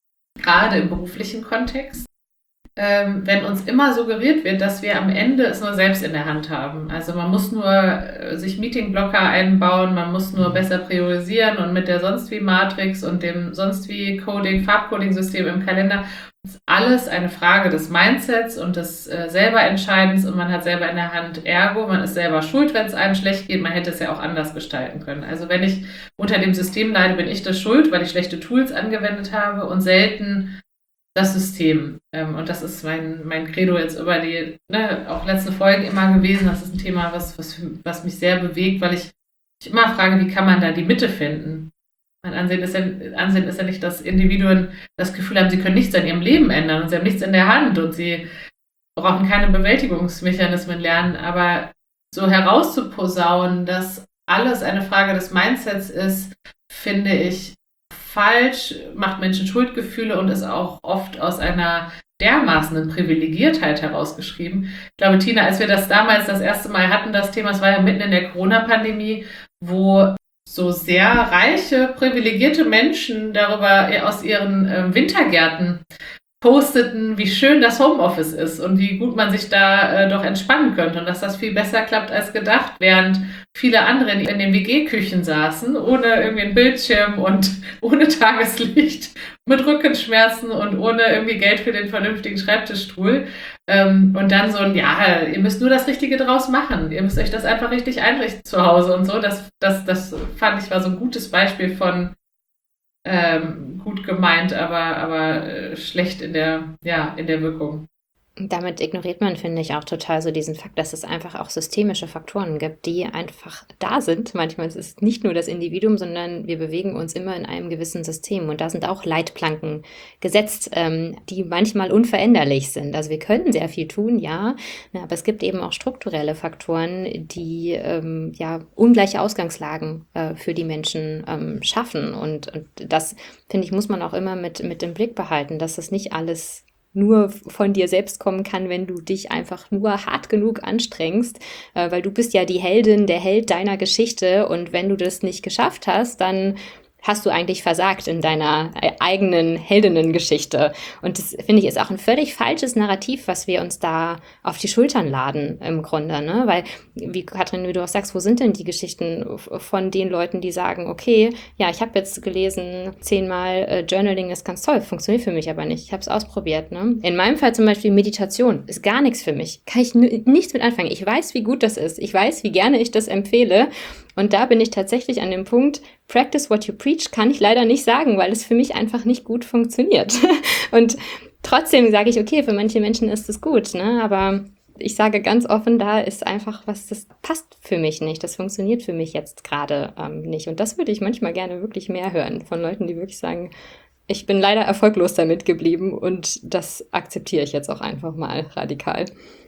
S2: gerade im beruflichen Kontext, ähm, wenn uns immer suggeriert wird, dass wir am Ende es nur selbst in der Hand haben. Also man muss nur äh, sich Meetingblocker einbauen, man muss nur besser priorisieren und mit der sonst wie Matrix und dem sonst wie Coding, Farbcoding-System im Kalender ist alles eine Frage des Mindsets und des äh, Selberentscheidens und man hat selber in der Hand, ergo, man ist selber schuld, wenn es einem schlecht geht, man hätte es ja auch anders gestalten können. Also wenn ich unter dem System leide, bin ich das schuld, weil ich schlechte Tools angewendet habe und selten das System. Ähm, und das ist mein, mein Credo jetzt über die ne, auch letzte Folge immer gewesen. Das ist ein Thema, was, was, was mich sehr bewegt, weil ich, ich immer frage, wie kann man da die Mitte finden? Mein Ansehen ist, ja, Ansehen ist ja nicht, dass Individuen das Gefühl haben, sie können nichts an ihrem Leben ändern und sie haben nichts in der Hand und sie brauchen keine Bewältigungsmechanismen lernen, aber so herauszuposaunen, dass alles eine Frage des Mindsets ist, finde ich falsch, macht Menschen Schuldgefühle und ist auch oft aus einer dermaßen Privilegiertheit herausgeschrieben. Ich glaube, Tina, als wir das damals das erste Mal hatten, das Thema, es war ja mitten in der Corona-Pandemie, wo so sehr reiche, privilegierte Menschen darüber aus ihren äh, Wintergärten posteten, wie schön das Homeoffice ist und wie gut man sich da äh, doch entspannen könnte und dass das viel besser klappt als gedacht, während viele andere in, in den W G-Küchen saßen, ohne irgendwie einen Bildschirm und ohne Tageslicht, mit Rückenschmerzen und ohne irgendwie Geld für den vernünftigen Schreibtischstuhl. Ähm, und dann so ein, ja, ihr müsst nur das Richtige draus machen. Ihr müsst euch das einfach richtig einrichten zu Hause und so. Das, das, das fand ich war so ein gutes Beispiel von ähm, gut gemeint, aber, aber äh, schlecht in der, ja, in der Wirkung.
S3: Damit ignoriert man, finde ich, auch total so diesen Fakt, dass es einfach auch systemische Faktoren gibt, die einfach da sind. Manchmal ist es nicht nur das Individuum, sondern wir bewegen uns immer in einem gewissen System. Und da sind auch Leitplanken gesetzt, ähm, die manchmal unveränderlich sind. Also wir können sehr viel tun, ja, aber es gibt eben auch strukturelle Faktoren, die ähm, ja ungleiche Ausgangslagen äh, für die Menschen ähm, schaffen. Und, und das, finde ich, muss man auch immer mit, mit im Blick behalten, dass das nicht alles nur von dir selbst kommen kann, wenn du dich einfach nur hart genug anstrengst, äh, weil du bist ja die Heldin, der Held deiner Geschichte und wenn du das nicht geschafft hast, dann hast du eigentlich versagt in deiner eigenen Heldinnengeschichte. Und das, finde ich, ist auch ein völlig falsches Narrativ, was wir uns da auf die Schultern laden im Grunde, ne? Weil, wie Katrin, wie du auch sagst, wo sind denn die Geschichten von den Leuten, die sagen, okay, ja, ich habe jetzt gelesen, zehnmal äh, Journaling ist ganz toll, funktioniert für mich aber nicht. Ich habe es ausprobiert, ne? In meinem Fall zum Beispiel Meditation ist gar nichts für mich. Kann ich n- nichts mit anfangen. Ich weiß, wie gut das ist. Ich weiß, wie gerne ich das empfehle. Und da bin ich tatsächlich an dem Punkt, practice what you preach, kann ich leider nicht sagen, weil es für mich einfach nicht gut funktioniert. Und trotzdem sage ich, okay, für manche Menschen ist es gut, ne? Aber ich sage ganz offen, da ist einfach was, das passt für mich nicht. Das funktioniert für mich jetzt gerade ähm, nicht. Und das würde ich manchmal gerne wirklich mehr hören von Leuten, die wirklich sagen, ich bin leider erfolglos damit geblieben und das akzeptiere ich jetzt auch einfach mal radikal.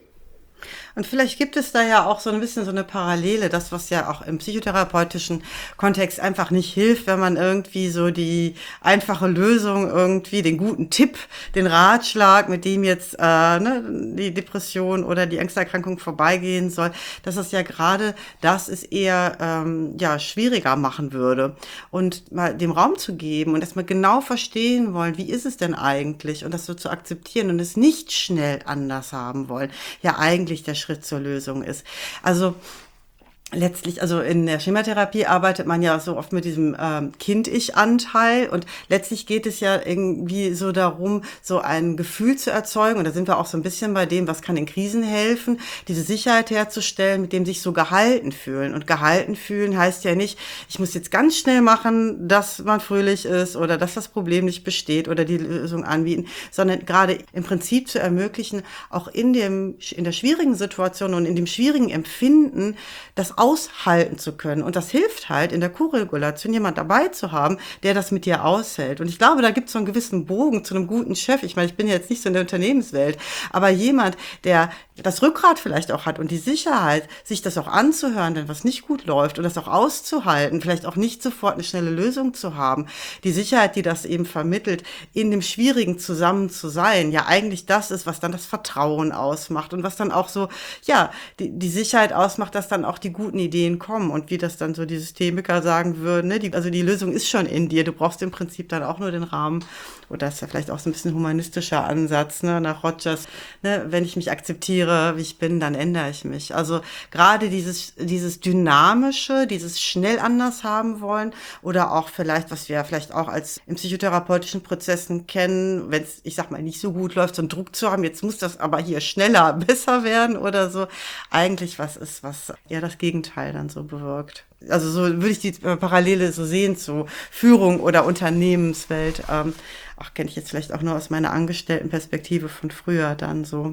S1: Und vielleicht gibt es da ja auch so ein bisschen so eine Parallele, das, was ja auch im psychotherapeutischen Kontext einfach nicht hilft, wenn man irgendwie so die einfache Lösung irgendwie, den guten Tipp, den Ratschlag, mit dem jetzt äh, ne, die Depression oder die Angsterkrankung vorbeigehen soll, dass es ja gerade das ist eher ähm, ja schwieriger machen würde. Und mal dem Raum zu geben und erstmal genau verstehen wollen, wie ist es denn eigentlich und das so zu akzeptieren und es nicht schnell anders haben wollen. Ja, eigentlich der Schritt zur Lösung ist. Also letztlich, also in der Schematherapie arbeitet man ja so oft mit diesem ähm, Kind-Ich-Anteil und letztlich geht es ja irgendwie so darum, so ein Gefühl zu erzeugen und da sind wir auch so ein bisschen bei dem, was kann in Krisen helfen, diese Sicherheit herzustellen, mit dem sich so gehalten fühlen und gehalten fühlen heißt ja nicht, ich muss jetzt ganz schnell machen, dass man fröhlich ist oder dass das Problem nicht besteht oder die Lösung anbieten, sondern gerade im Prinzip zu ermöglichen, auch in dem in der schwierigen Situation und in dem schwierigen Empfinden, das aushalten zu können. Und das hilft halt in der Koregulation, jemand dabei zu haben, der das mit dir aushält. Und ich glaube, da gibt es so einen gewissen Bogen zu einem guten Chef. Ich meine, ich bin jetzt nicht so in der Unternehmenswelt, aber jemand, der das Rückgrat vielleicht auch hat und die Sicherheit, sich das auch anzuhören, wenn was nicht gut läuft und das auch auszuhalten, vielleicht auch nicht sofort eine schnelle Lösung zu haben. Die Sicherheit, die das eben vermittelt, in dem Schwierigen zusammen zu sein, ja eigentlich das ist, was dann das Vertrauen ausmacht und was dann auch so, ja, die, die Sicherheit ausmacht, dass dann auch die guten Ideen kommen und wie das dann so die Systemiker sagen würden, ne? die, also die Lösung ist schon in dir, du brauchst im Prinzip dann auch nur den Rahmen, oder das ist ja vielleicht auch so ein bisschen humanistischer Ansatz, ne? Nach Rogers, ne? Wenn ich mich akzeptiere, wie ich bin, dann ändere ich mich. Also gerade dieses, dieses Dynamische, dieses schnell anders haben wollen oder auch vielleicht, was wir vielleicht auch als in psychotherapeutischen Prozessen kennen, wenn es, ich sag mal, nicht so gut läuft, so einen Druck zu haben, jetzt muss das aber hier schneller, besser werden oder so, eigentlich was ist, was eher das Gegenteil dann so bewirkt. Also so würde ich die Parallele so sehen zu Führung oder Unternehmenswelt. Ähm, ach, kenne ich jetzt vielleicht auch nur aus meiner Angestelltenperspektive von früher dann so.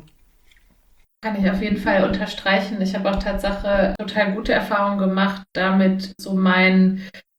S2: Kann ich auf jeden Fall unterstreichen. Ich habe auch Tatsache total gute Erfahrungen gemacht, damit so mein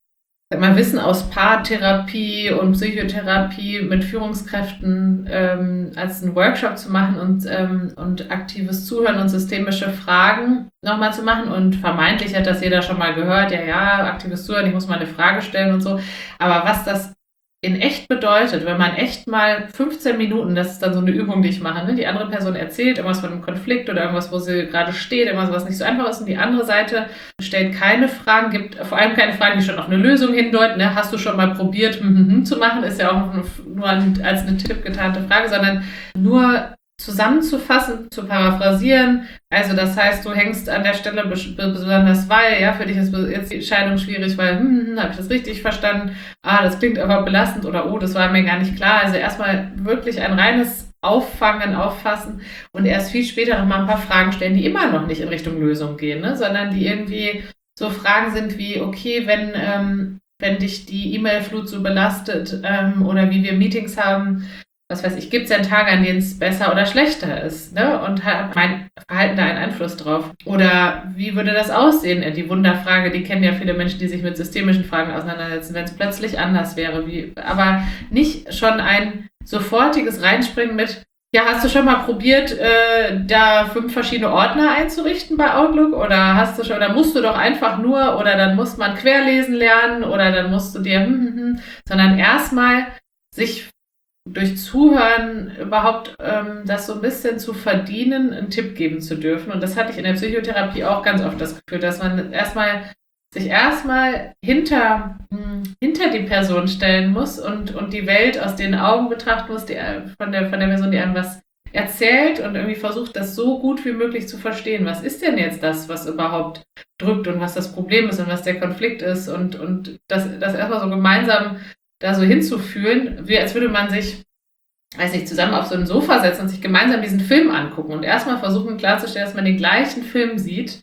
S2: mal Wissen aus Paartherapie und Psychotherapie mit Führungskräften ähm, als einen Workshop zu machen und, ähm, und aktives Zuhören und systemische Fragen nochmal zu machen. Und vermeintlich hat das jeder schon mal gehört, ja, ja, aktives Zuhören, ich muss mal eine Frage stellen und so. Aber was das in echt bedeutet, wenn man echt mal fünfzehn Minuten, das ist dann so eine Übung, die ich mache, ne? Die andere Person erzählt irgendwas von einem Konflikt oder irgendwas, wo sie gerade steht, irgendwas, was nicht so einfach ist, und die andere Seite stellt keine Fragen, gibt vor allem keine Fragen, die schon auf eine Lösung hindeuten, ne? Hast du schon mal probiert, hm, hm, hm, zu machen, ist ja auch nur als eine Tipp getarnte Frage, sondern nur zusammenzufassen, zu paraphrasieren. Also das heißt, du hängst an der Stelle besonders weil, ja, für dich ist jetzt die Entscheidung schwierig, weil, hm, hm, habe ich das richtig verstanden? Ah, das klingt aber belastend oder oh, das war mir gar nicht klar. Also erstmal wirklich ein reines Auffangen, Auffassen und erst viel später nochmal ein paar Fragen stellen, die immer noch nicht in Richtung Lösung gehen, ne? Sondern die irgendwie so Fragen sind wie, okay, wenn, ähm, wenn dich die E-Mail-Flut so belastet ähm, oder wie wir Meetings haben, was weiß ich, gibt es denn Tage, an denen es besser oder schlechter ist, ne? Und hat mein Verhalten da einen Einfluss drauf? Oder wie würde das aussehen? Die Wunderfrage, die kennen ja viele Menschen, die sich mit systemischen Fragen auseinandersetzen, wenn es plötzlich anders wäre. Wie, aber nicht schon ein sofortiges Reinspringen mit, ja, hast du schon mal probiert, äh, da fünf verschiedene Ordner einzurichten bei Outlook? Oder hast du schon, oder musst du doch einfach nur, oder dann muss man querlesen lernen, oder dann musst du dir, hm, hm, hm, sondern erstmal sich durch Zuhören überhaupt ähm, das so ein bisschen zu verdienen, einen Tipp geben zu dürfen. Und das hatte ich in der Psychotherapie auch ganz oft das Gefühl, dass man erstmal sich erstmal hinter, mh, hinter die Person stellen muss und, und die Welt aus den Augen betrachten muss, die, von, der, von der Person, die einem was erzählt und irgendwie versucht, das so gut wie möglich zu verstehen. Was ist denn jetzt das, was überhaupt drückt und was das Problem ist und was der Konflikt ist und, und das, das erstmal so gemeinsam da so hinzufühlen, wie als würde man sich, weiß nicht, zusammen auf so ein Sofa setzen und sich gemeinsam diesen Film angucken und erstmal versuchen klarzustellen, dass man den gleichen Film sieht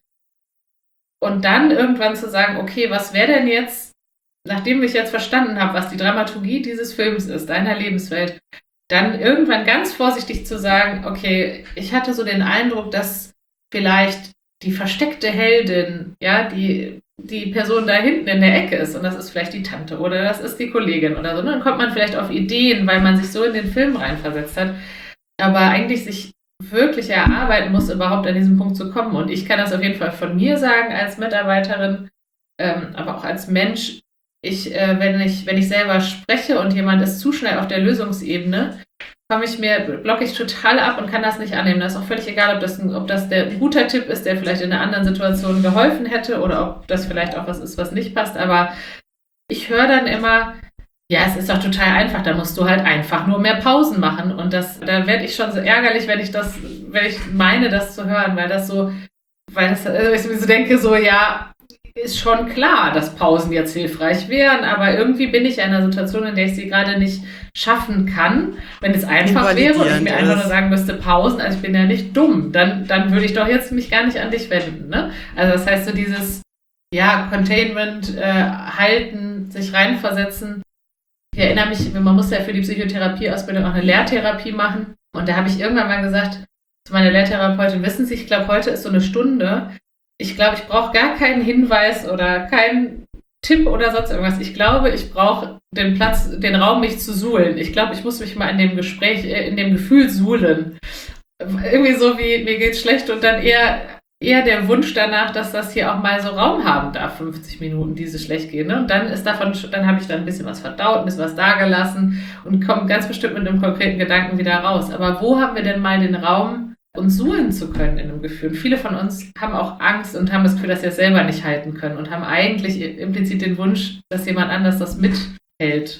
S2: und dann irgendwann zu sagen, okay, was wäre denn jetzt, nachdem ich jetzt verstanden habe, was die Dramaturgie dieses Films ist, deiner Lebenswelt, dann irgendwann ganz vorsichtig zu sagen, okay, ich hatte so den Eindruck, dass vielleicht die versteckte Heldin, ja, die die Person da hinten in der Ecke ist und das ist vielleicht die Tante oder das ist die Kollegin oder so. Dann kommt man vielleicht auf Ideen, weil man sich so in den Film reinversetzt hat, aber eigentlich sich wirklich erarbeiten muss, überhaupt an diesen Punkt zu kommen. Und ich kann das auf jeden Fall von mir sagen als Mitarbeiterin, ähm, aber auch als Mensch. Ich, äh, wenn ich, wenn ich selber spreche und jemand ist zu schnell auf der Lösungsebene, komme ich mir, blocke ich total ab und kann das nicht annehmen. Das ist auch völlig egal, ob das, ein, ob das der ein guter Tipp ist, der vielleicht in einer anderen Situation geholfen hätte oder ob das vielleicht auch was ist, was nicht passt. Aber ich höre dann immer, ja, es ist doch total einfach, da musst du halt einfach nur mehr Pausen machen. Und das, da werde ich schon so ärgerlich, wenn ich das, wenn ich meine, das zu hören, weil das so, weil das, also ich so denke, so, ja, ist schon klar, dass Pausen jetzt hilfreich wären, aber irgendwie bin ich in einer Situation, in der ich sie gerade nicht schaffen kann. Wenn es einfach wäre und ich mir einfach nur sagen müsste, Pausen, also ich bin ja nicht dumm, dann, dann würde ich doch jetzt mich gar nicht an dich wenden. Ne? Also das heißt so dieses, ja, Containment, äh, halten, sich reinversetzen. Ich erinnere mich, man muss ja für die Psychotherapieausbildung auch eine Lehrtherapie machen und da habe ich irgendwann mal gesagt zu meiner Lehrtherapeutin, wissen Sie, ich glaube, heute ist so eine Stunde, ich glaube, ich brauche gar keinen Hinweis oder keinen Tipp oder sonst irgendwas. Ich glaube, ich brauche den Platz, den Raum, mich zu suhlen. Ich glaube, ich muss mich mal in dem Gespräch, in dem Gefühl suhlen. Irgendwie so wie, mir geht's schlecht und dann eher, eher der Wunsch danach, dass das hier auch mal so Raum haben darf, fünfzig Minuten, die so schlecht gehen. Ne? Und dann ist davon, dann habe ich dann ein bisschen was verdaut, ein bisschen was dagelassen und komme ganz bestimmt mit einem konkreten Gedanken wieder raus. Aber wo haben wir denn mal den Raum, uns suhlen zu können in einem Gefühl? Und viele von uns haben auch Angst und haben das Gefühl, dass sie es selber nicht halten können und haben eigentlich implizit den Wunsch, dass jemand anders das mithält.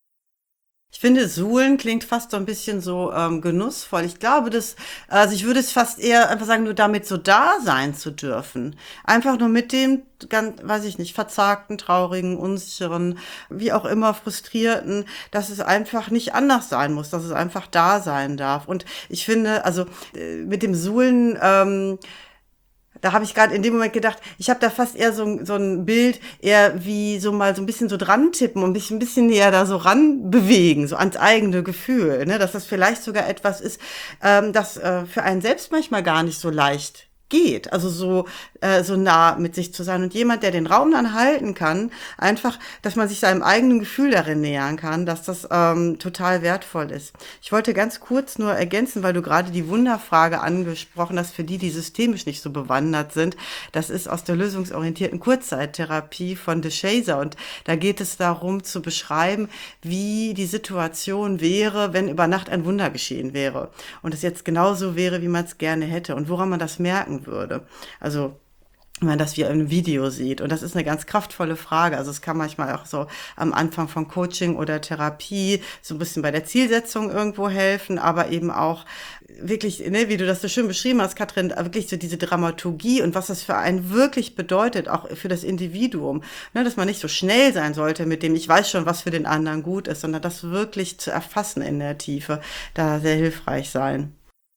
S1: Ich finde, suhlen klingt fast so ein bisschen so ähm, genussvoll. Ich glaube, dass, also ich würde es fast eher einfach sagen, nur damit so da sein zu dürfen. Einfach nur mit dem, ganz, weiß ich nicht, verzagten, traurigen, unsicheren, wie auch immer, frustrierten, dass es einfach nicht anders sein muss, dass es einfach da sein darf. Und ich finde, also äh, mit dem Suhlen, ähm, da habe ich gerade in dem Moment gedacht, ich habe da fast eher so, so ein Bild, eher wie so mal so ein bisschen so dran tippen und mich ein bisschen näher da so ran bewegen, so ans eigene Gefühl, ne? Dass das vielleicht sogar etwas ist, ähm, das äh, für einen selbst manchmal gar nicht so leicht geht. Also so, äh, so nah mit sich zu sein. Und jemand, der den Raum dann halten kann, einfach, dass man sich seinem eigenen Gefühl darin nähern kann, dass das ähm, total wertvoll ist. Ich wollte ganz kurz nur ergänzen, weil du gerade die Wunderfrage angesprochen hast, für die, die systemisch nicht so bewandert sind. Das ist aus der lösungsorientierten Kurzzeittherapie von De Shazer. Und da geht es darum zu beschreiben, wie die Situation wäre, wenn über Nacht ein Wunder geschehen wäre. Und es jetzt genauso wäre, wie man es gerne hätte und woran man das merken würde. Also wenn man das wie im Video sieht. Und das ist eine ganz kraftvolle Frage. Also es kann manchmal auch so am Anfang von Coaching oder Therapie so ein bisschen bei der Zielsetzung irgendwo helfen, aber eben auch wirklich, ne, wie du das so schön beschrieben hast, Katrin, wirklich so diese Dramaturgie und was das für einen wirklich bedeutet, auch für das Individuum. Ne, dass man nicht so schnell sein sollte mit dem, ich weiß schon, was für den anderen gut ist, sondern das wirklich zu erfassen in der Tiefe, da sehr hilfreich sein.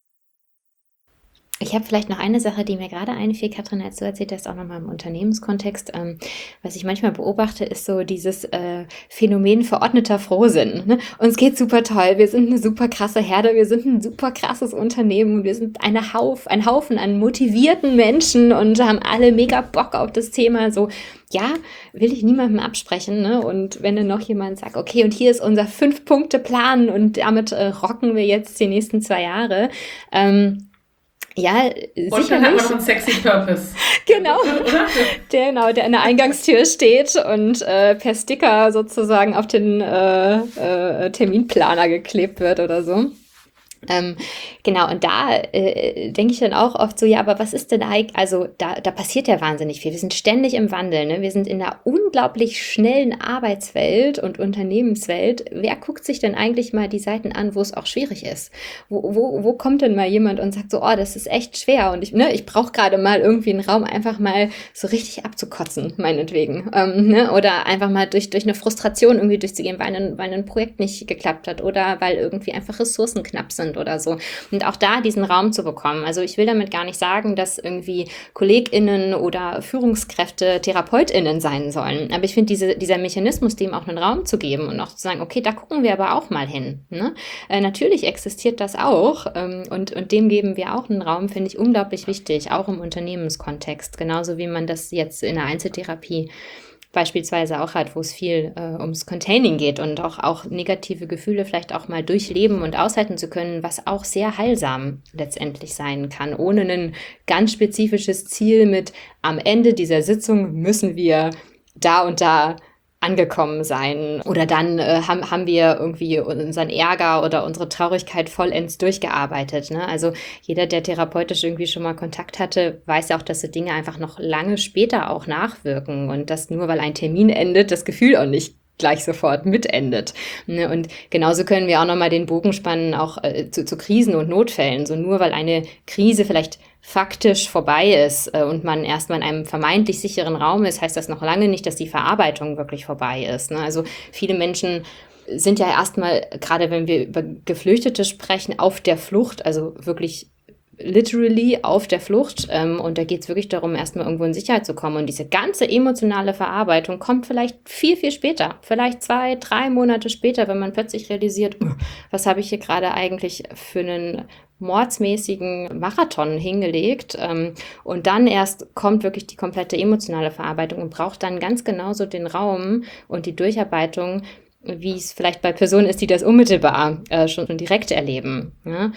S3: Ich habe vielleicht noch eine Sache, die mir gerade einfiel, Katrin, als du erzählt hast, auch nochmal im Unternehmenskontext. Ähm, was ich manchmal beobachte, ist so dieses äh, Phänomen verordneter Frohsinn. Ne? Uns geht's super toll, wir sind eine super krasse Herde, wir sind ein super krasses Unternehmen, wir sind eine Hauf, ein Haufen an motivierten Menschen und haben alle mega Bock auf das Thema. So, ja, will ich niemandem absprechen. Ne? Und wenn dann noch jemand sagt, okay, und hier ist unser Fünf-Punkte-Plan und damit äh, rocken wir jetzt die nächsten zwei Jahre, ähm, ja, sicherlich.
S2: Und dann hat man noch einen sexy Purpose.
S3: Genau, der, genau, der an der Eingangstür steht und äh, per Sticker sozusagen auf den äh, äh, Terminplaner geklebt wird oder so. Ähm, genau, und da äh, denke ich dann auch oft so, ja, aber was ist denn eigentlich, also da, da passiert ja wahnsinnig viel. Wir sind ständig im Wandel, ne? Wir sind in einer unglaublich schnellen Arbeitswelt und Unternehmenswelt. Wer guckt sich denn eigentlich mal die Seiten an, wo es auch schwierig ist? Wo, wo, wo kommt denn mal jemand und sagt so, oh, das ist echt schwer und ich, ne, ich brauche gerade mal irgendwie einen Raum, einfach mal so richtig abzukotzen, meinetwegen. Ähm, ne? Oder einfach mal durch, durch eine Frustration irgendwie durchzugehen, weil ein, weil ein Projekt nicht geklappt hat oder weil irgendwie einfach Ressourcen knapp sind oder so. Und auch da diesen Raum zu bekommen. Also ich will damit gar nicht sagen, dass irgendwie KollegInnen oder Führungskräfte TherapeutInnen sein sollen. Aber ich finde, diese, dieser Mechanismus, dem auch einen Raum zu geben und auch zu sagen, okay, da gucken wir aber auch mal hin. Ne? Äh, natürlich existiert das auch ähm, und, und dem geben wir auch einen Raum, finde ich unglaublich wichtig, auch im Unternehmenskontext. Genauso wie man das jetzt in der Einzeltherapie beispielsweise auch hat, wo es viel äh, ums Containing geht und auch, auch negative Gefühle vielleicht auch mal durchleben und aushalten zu können, was auch sehr heilsam letztendlich sein kann, ohne ein ganz spezifisches Ziel mit, am Ende dieser Sitzung müssen wir da und da angekommen sein oder dann äh, haben, haben wir irgendwie unseren Ärger oder unsere Traurigkeit vollends durchgearbeitet. Ne? Also jeder, der therapeutisch irgendwie schon mal Kontakt hatte, weiß ja auch, dass so Dinge einfach noch lange später auch nachwirken und dass nur weil ein Termin endet, das Gefühl auch nicht gleich sofort mitendet. Ne? Und genauso können wir auch nochmal den Bogen spannen, auch äh, zu, zu Krisen und Notfällen. So nur weil eine Krise vielleicht faktisch vorbei ist äh, und man erstmal in einem vermeintlich sicheren Raum ist, heißt das noch lange nicht, dass die Verarbeitung wirklich vorbei ist. Ne? Also viele Menschen sind ja erstmal, gerade wenn wir über Geflüchtete sprechen, auf der Flucht, also wirklich literally auf der Flucht ähm, und da geht es wirklich darum, erstmal irgendwo in Sicherheit zu kommen und diese ganze emotionale Verarbeitung kommt vielleicht viel, viel später, vielleicht zwei, drei Monate später, wenn man plötzlich realisiert, was habe ich hier gerade eigentlich für einen mordsmäßigen Marathon hingelegt ähm, und dann erst kommt wirklich die komplette emotionale Verarbeitung und braucht dann ganz genauso den Raum und die Durcharbeitung, wie es vielleicht bei Personen ist, die das unmittelbar äh, schon direkt erleben. Ja?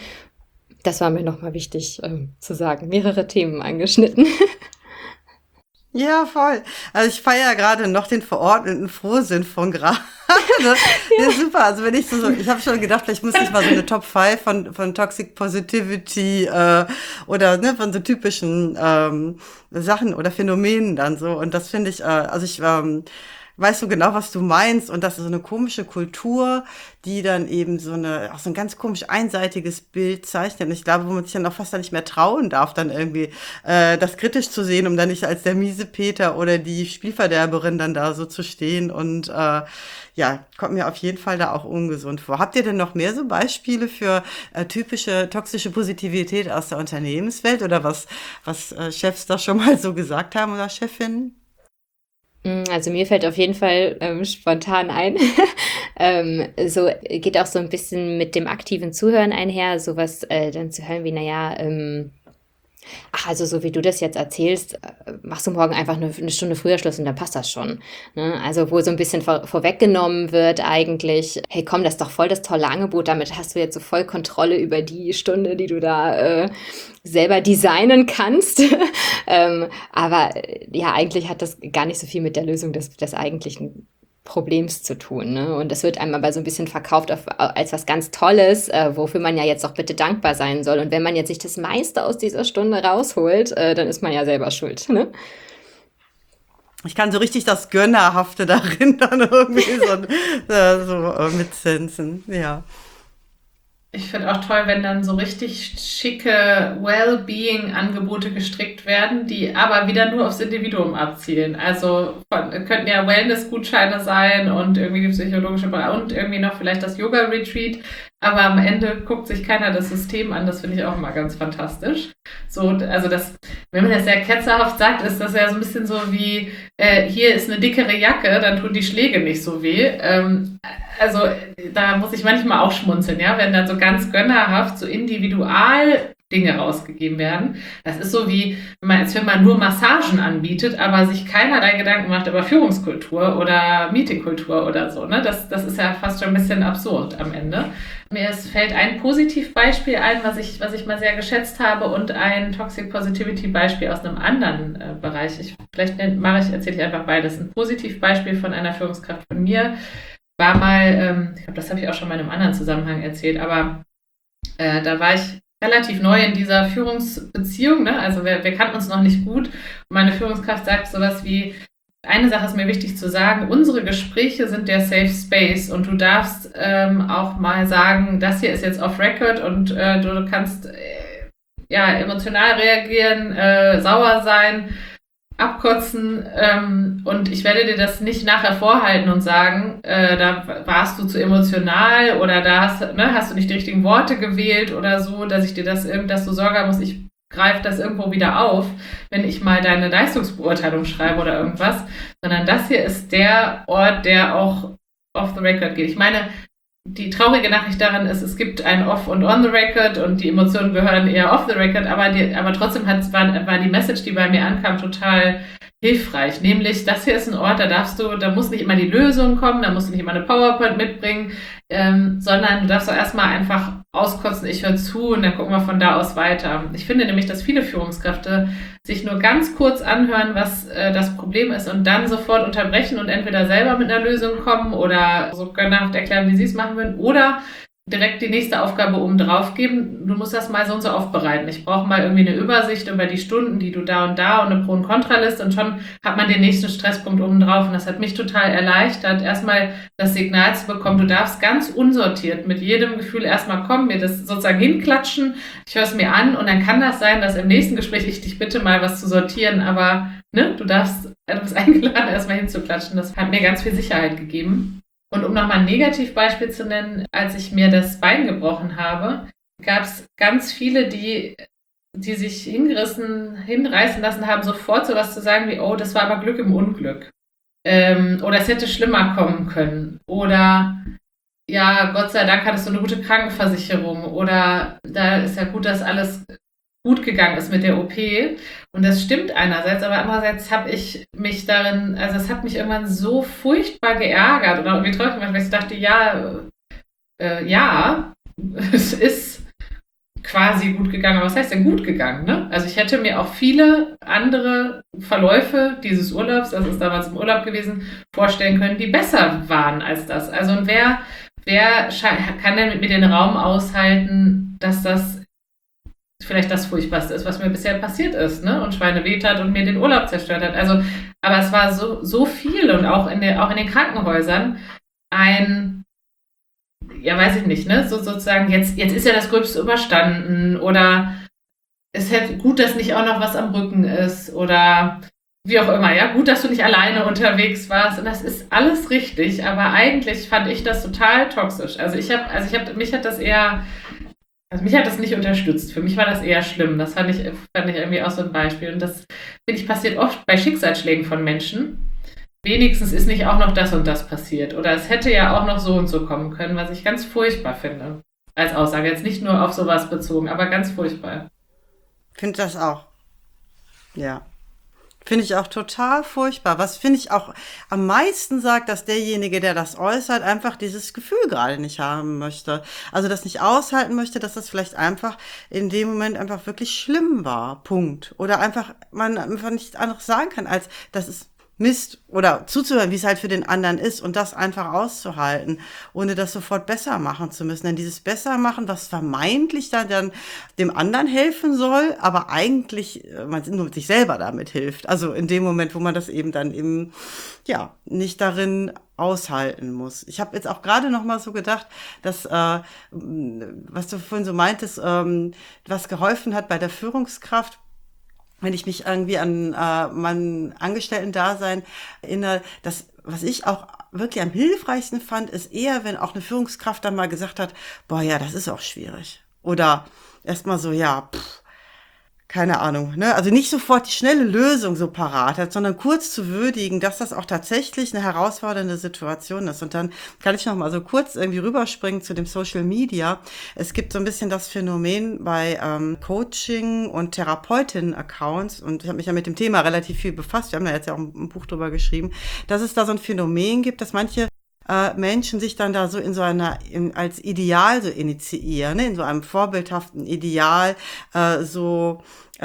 S3: Das war mir nochmal wichtig ähm, zu sagen. Mehrere Themen angeschnitten.
S1: Ja, voll. Also ich feiere gerade noch den verordneten Frohsinn von gerade. Ja. Ja, super. Also wenn ich so, so ich habe schon gedacht, vielleicht muss ich mal so eine Top fünf von von Toxic Positivity äh, oder ne, von so typischen ähm, Sachen oder Phänomenen dann so. Und das finde ich, äh, also ich ähm, weißt du genau, was du meinst und das ist so eine komische Kultur, die dann eben so eine, auch so ein ganz komisch einseitiges Bild zeichnet. Und ich glaube, wo man sich dann auch fast dann nicht mehr trauen darf, dann irgendwie äh, das kritisch zu sehen, um dann nicht als der miese Peter oder die Spielverderberin dann da so zu stehen und äh, ja, kommt mir auf jeden Fall da auch ungesund vor. Habt ihr denn noch mehr so Beispiele für äh, typische toxische Positivität aus der Unternehmenswelt oder was, was äh, Chefs da schon mal so gesagt haben oder Chefinnen?
S3: Also mir fällt auf jeden Fall ähm, spontan ein, ähm, so geht auch so ein bisschen mit dem aktiven Zuhören einher, sowas äh, dann zu hören wie, naja, ähm, Ach, also so wie du das jetzt erzählst, äh, machst du morgen einfach eine, eine Stunde früher Schluss und dann passt das schon. Ne? Also wo so ein bisschen vor, vorweggenommen wird eigentlich, hey komm, das ist doch voll das tolle Angebot, damit hast du jetzt so voll Kontrolle über die Stunde, die du da äh, selber designen kannst. ähm, aber äh, ja, eigentlich hat das gar nicht so viel mit der Lösung des, des eigentlichen Problems zu tun. Ne? Und das wird einem aber so ein bisschen verkauft auf, als was ganz Tolles, äh, wofür man ja jetzt auch bitte dankbar sein soll. Und wenn man jetzt sich das meiste aus dieser Stunde rausholt, äh, dann ist man ja selber schuld. Ne?
S1: Ich kann so richtig das Gönnerhafte darin dann irgendwie so, äh, so äh, mitsensen, ja.
S2: Ich finde auch toll, wenn dann so richtig schicke Wellbeing-Angebote gestrickt werden, die aber wieder nur aufs Individuum abzielen. Also von, könnten ja Wellness-Gutscheine sein und irgendwie die psychologische Beratung und irgendwie noch vielleicht das Yoga-Retreat. Aber am Ende guckt sich keiner das System an. Das finde ich auch immer ganz fantastisch. So, also das, wenn man das sehr ketzerhaft sagt, ist das ja so ein bisschen so wie, äh, hier ist eine dickere Jacke, dann tun die Schläge nicht so weh. Ähm, also da muss ich manchmal auch schmunzeln, ja, wenn dann so ganz gönnerhaft so individual Dinge rausgegeben werden. Das ist so wie, wenn man als Firma nur Massagen anbietet, aber sich keinerlei Gedanken macht über Führungskultur oder Meetingkultur oder so. Ne? Das, das ist ja fast schon ein bisschen absurd am Ende. Mir ist, fällt ein Positivbeispiel ein, was ich, was ich mal sehr geschätzt habe und ein Toxic Positivity Beispiel aus einem anderen äh, Bereich. Ich, vielleicht mache ich, erzähle ich einfach beides. Ein Positivbeispiel von einer Führungskraft von mir war mal, ähm, ich glaube, das habe ich auch schon mal in einem anderen Zusammenhang erzählt, aber äh, da war ich relativ neu in dieser Führungsbeziehung, ne? Also wir, wir kannten uns noch nicht gut. Und meine Führungskraft sagt sowas wie, eine Sache ist mir wichtig zu sagen, unsere Gespräche sind der Safe Space und du darfst ähm, auch mal sagen, das hier ist jetzt off record und äh, du kannst äh, ja emotional reagieren, äh, sauer sein, abkotzen ähm, und ich werde dir das nicht nachher vorhalten und sagen, äh, da warst du zu emotional oder da hast, ne, hast du nicht die richtigen Worte gewählt oder so, dass ich dir das irgendwie, dass du Sorge haben musst, ich greife das irgendwo wieder auf, wenn ich mal deine Leistungsbeurteilung schreibe oder irgendwas, sondern das hier ist der Ort, der auch off the record geht. Ich meine, die traurige Nachricht daran ist, es gibt ein Off und On the Record und die Emotionen gehören eher off the record, aber, die, aber trotzdem hat, war, war die Message, die bei mir ankam, total hilfreich. Nämlich, das hier ist ein Ort, da darfst du, da muss nicht immer die Lösung kommen, da musst du nicht immer eine PowerPoint mitbringen, ähm, sondern du darfst auch erstmal einfach auskotzen, ich höre zu und dann gucken wir von da aus weiter. Ich finde nämlich, dass viele Führungskräfte sich nur ganz kurz anhören, was äh, das Problem ist und dann sofort unterbrechen und entweder selber mit einer Lösung kommen oder so gönnerhaft erklären, wie sie es machen würden oder direkt die nächste Aufgabe oben drauf geben. Du musst das mal so und so aufbereiten. Ich brauche mal irgendwie eine Übersicht über die Stunden, die du da und da und eine Pro- und Kontraliste und schon hat man den nächsten Stresspunkt oben drauf. Und das hat mich total erleichtert, erstmal das Signal zu bekommen, du darfst ganz unsortiert mit jedem Gefühl erstmal kommen, mir das sozusagen hinklatschen. Ich höre es mir an und dann kann das sein, dass im nächsten Gespräch ich dich bitte mal was zu sortieren, aber ne, du darfst, du bist eingeladen, erstmal hinzuklatschen. Das hat mir ganz viel Sicherheit gegeben. Und um nochmal ein Negativbeispiel zu nennen, als ich mir das Bein gebrochen habe, gab es ganz viele, die, die sich hingerissen, hinreißen lassen haben, sofort sowas zu sagen wie, oh, das war aber Glück im Unglück. Ähm, oder es hätte schlimmer kommen können. Oder, ja, Gott sei Dank hattest du eine gute Krankenversicherung. Oder da ist ja gut, dass alles gut gegangen ist mit der O P. Und das stimmt einerseits, aber andererseits habe ich mich darin, also es hat mich irgendwann so furchtbar geärgert oder irgendwie traurig gemacht, weil ich dachte, ja, äh, ja, es ist quasi gut gegangen. Aber was heißt denn gut gegangen, ne? Also ich hätte mir auch viele andere Verläufe dieses Urlaubs, das ist damals im Urlaub gewesen, vorstellen können, die besser waren als das. Also und wer, wer kann denn mit mir den Raum aushalten, dass das vielleicht das Furchtbarste ist, was mir bisher passiert ist, ne? Und Schweine weht hat und mir den Urlaub zerstört hat. Also, aber es war so, so viel und auch in, der, auch in den Krankenhäusern ein, ja, weiß ich nicht, ne? So sozusagen, jetzt, jetzt ist ja das Gröbste überstanden oder es hätte gut, dass nicht auch noch was am Rücken ist oder wie auch immer, ja, gut, dass du nicht alleine unterwegs warst und das ist alles richtig, aber eigentlich fand ich das total toxisch. Also ich habe, also ich habe, mich hat das eher Also mich hat das nicht unterstützt. Für mich war das eher schlimm. Das fand ich, fand ich irgendwie auch so ein Beispiel. Und das, finde ich, passiert oft bei Schicksalsschlägen von Menschen. Wenigstens ist nicht auch noch das und das passiert. Oder es hätte ja auch noch so und so kommen können, was ich ganz furchtbar finde. Als Aussage. Jetzt nicht nur auf sowas bezogen, aber ganz furchtbar.
S1: Finde das auch. Ja. Finde ich auch total furchtbar. Was finde ich auch am meisten sagt, dass derjenige, der das äußert, einfach dieses Gefühl gerade nicht haben möchte. Also das nicht aushalten möchte, dass das vielleicht einfach in dem Moment einfach wirklich schlimm war. Punkt. Oder einfach man einfach nichts anderes sagen kann, als das ist Mist oder zuzuhören, wie es halt für den anderen ist und das einfach auszuhalten, ohne das sofort besser machen zu müssen. Denn dieses besser machen, was vermeintlich dann, dann dem anderen helfen soll, aber eigentlich äh, man nur sich selber damit hilft. Also in dem Moment, wo man das eben dann eben, ja, nicht darin aushalten muss. Ich habe jetzt auch gerade noch mal so gedacht, dass, äh, was du vorhin so meintest, ähm, was geholfen hat bei der Führungskraft, wenn ich mich irgendwie an äh, mein Angestellten-Dasein erinnere, das, was ich auch wirklich am hilfreichsten fand, ist eher, wenn auch eine Führungskraft dann mal gesagt hat, boah, ja, das ist auch schwierig. Oder erstmal so, ja, pff, keine Ahnung, ne? Also nicht sofort die schnelle Lösung so parat hat, sondern kurz zu würdigen, dass das auch tatsächlich eine herausfordernde Situation ist. Und dann kann ich noch mal so kurz irgendwie rüberspringen zu dem Social Media. Es gibt so ein bisschen das Phänomen bei ähm, Coaching- und Therapeutinnen-Accounts, und ich habe mich ja mit dem Thema relativ viel befasst, wir haben da jetzt ja auch ein, ein Buch drüber geschrieben, dass es da so ein Phänomen gibt, dass manche äh, Menschen sich dann da so in so einer, in, als Ideal so initiieren, ne? In so einem vorbildhaften Ideal, äh, so,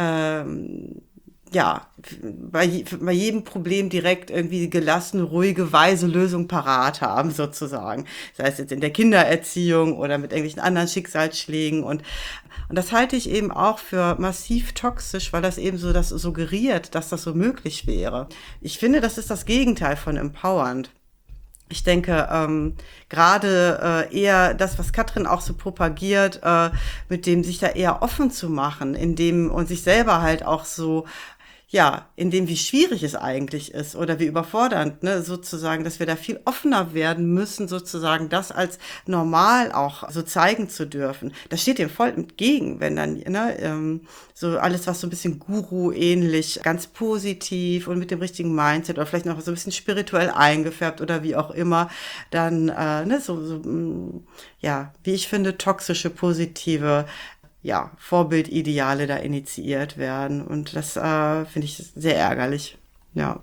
S1: ähm, ja, bei, bei jedem Problem direkt irgendwie gelassene, ruhige, weise Lösung parat haben, sozusagen. Das heißt jetzt in der Kindererziehung oder mit irgendwelchen anderen Schicksalsschlägen und, und das halte ich eben auch für massiv toxisch, weil das eben so das suggeriert, dass das so möglich wäre. Ich finde, das ist das Gegenteil von empowernd. Ich denke, ähm, gerade äh, eher das, was Katrin auch so propagiert, äh, mit dem sich da eher offen zu machen, in dem und sich selber halt auch so, ja, in dem, wie schwierig es eigentlich ist oder wie überfordernd, ne, sozusagen, dass wir da viel offener werden müssen, sozusagen, das als normal auch so zeigen zu dürfen. Das steht dem voll entgegen, wenn dann, ne, ähm, so alles, was so ein bisschen Guru-ähnlich, ganz positiv und mit dem richtigen Mindset oder vielleicht noch so ein bisschen spirituell eingefärbt oder wie auch immer, dann, äh, ne, so, so, mh, ja, wie ich finde, toxische, positive, ja, Vorbildideale da initiiert werden. Und das äh, finde ich sehr ärgerlich. Ja.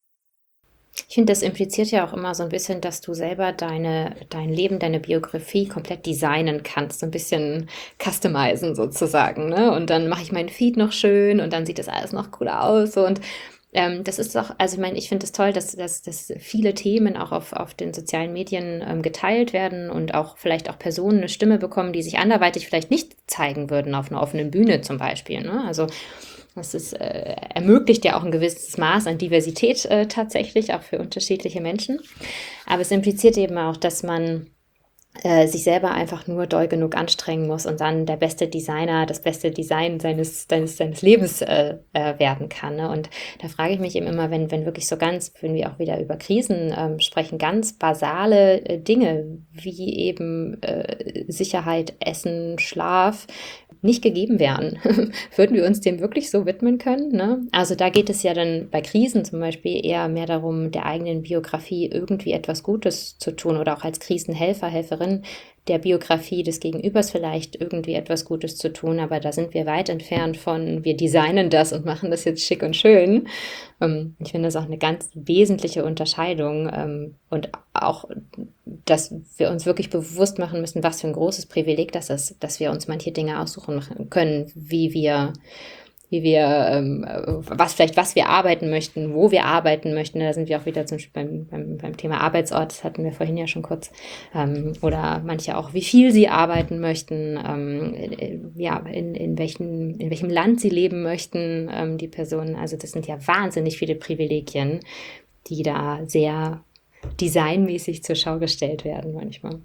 S3: Ich finde, das impliziert ja auch immer so ein bisschen, dass du selber deine, dein Leben, deine Biografie komplett designen kannst, so ein bisschen customizen sozusagen, ne? Und dann mache ich meinen Feed noch schön und dann sieht das alles noch cooler aus und ähm, das ist doch, also ich meine, ich finde es toll, dass, dass, dass viele Themen auch auf, auf den sozialen Medien ähm, geteilt werden und auch vielleicht auch Personen eine Stimme bekommen, die sich anderweitig vielleicht nicht zeigen würden auf einer offenen Bühne zum Beispiel, ne? Also das ist, äh, ermöglicht ja auch ein gewisses Maß an Diversität äh, tatsächlich, auch für unterschiedliche Menschen. Aber es impliziert eben auch, dass man äh, sich selber einfach nur doll genug anstrengen muss und dann der beste Designer, das beste Design seines, seines, seines Lebens äh, äh, werden kann. Ne? Und da frage ich mich eben immer, wenn, wenn wirklich so ganz, wenn wir auch wieder über Krisen ähm, sprechen, ganz basale äh, Dinge wie eben äh, Sicherheit, Essen, Schlaf, nicht gegeben wären, würden wir uns dem wirklich so widmen können? Ne? Also da geht es ja dann bei Krisen zum Beispiel eher mehr darum, der eigenen Biografie irgendwie etwas Gutes zu tun oder auch als Krisenhelfer, Helferin der Biografie des Gegenübers vielleicht irgendwie etwas Gutes zu tun, aber da sind wir weit entfernt von, wir designen das und machen das jetzt schick und schön. Ähm, ich finde das auch eine ganz wesentliche Unterscheidung ähm, und auch, dass wir uns wirklich bewusst machen müssen, was für ein großes Privileg das ist, dass wir uns manche Dinge aussuchen können, wie wir wie wir, ähm, was vielleicht, was wir arbeiten möchten, wo wir arbeiten möchten. Da sind wir auch wieder zum Beispiel beim, beim, beim Thema Arbeitsort, das hatten wir vorhin ja schon kurz. Ähm, oder manche auch, wie viel sie arbeiten möchten, ähm, ja, in, in, welchen, in welchem Land sie leben möchten, ähm, die Personen. Also das sind ja wahnsinnig viele Privilegien, die da sehr designmäßig zur Schau gestellt werden manchmal.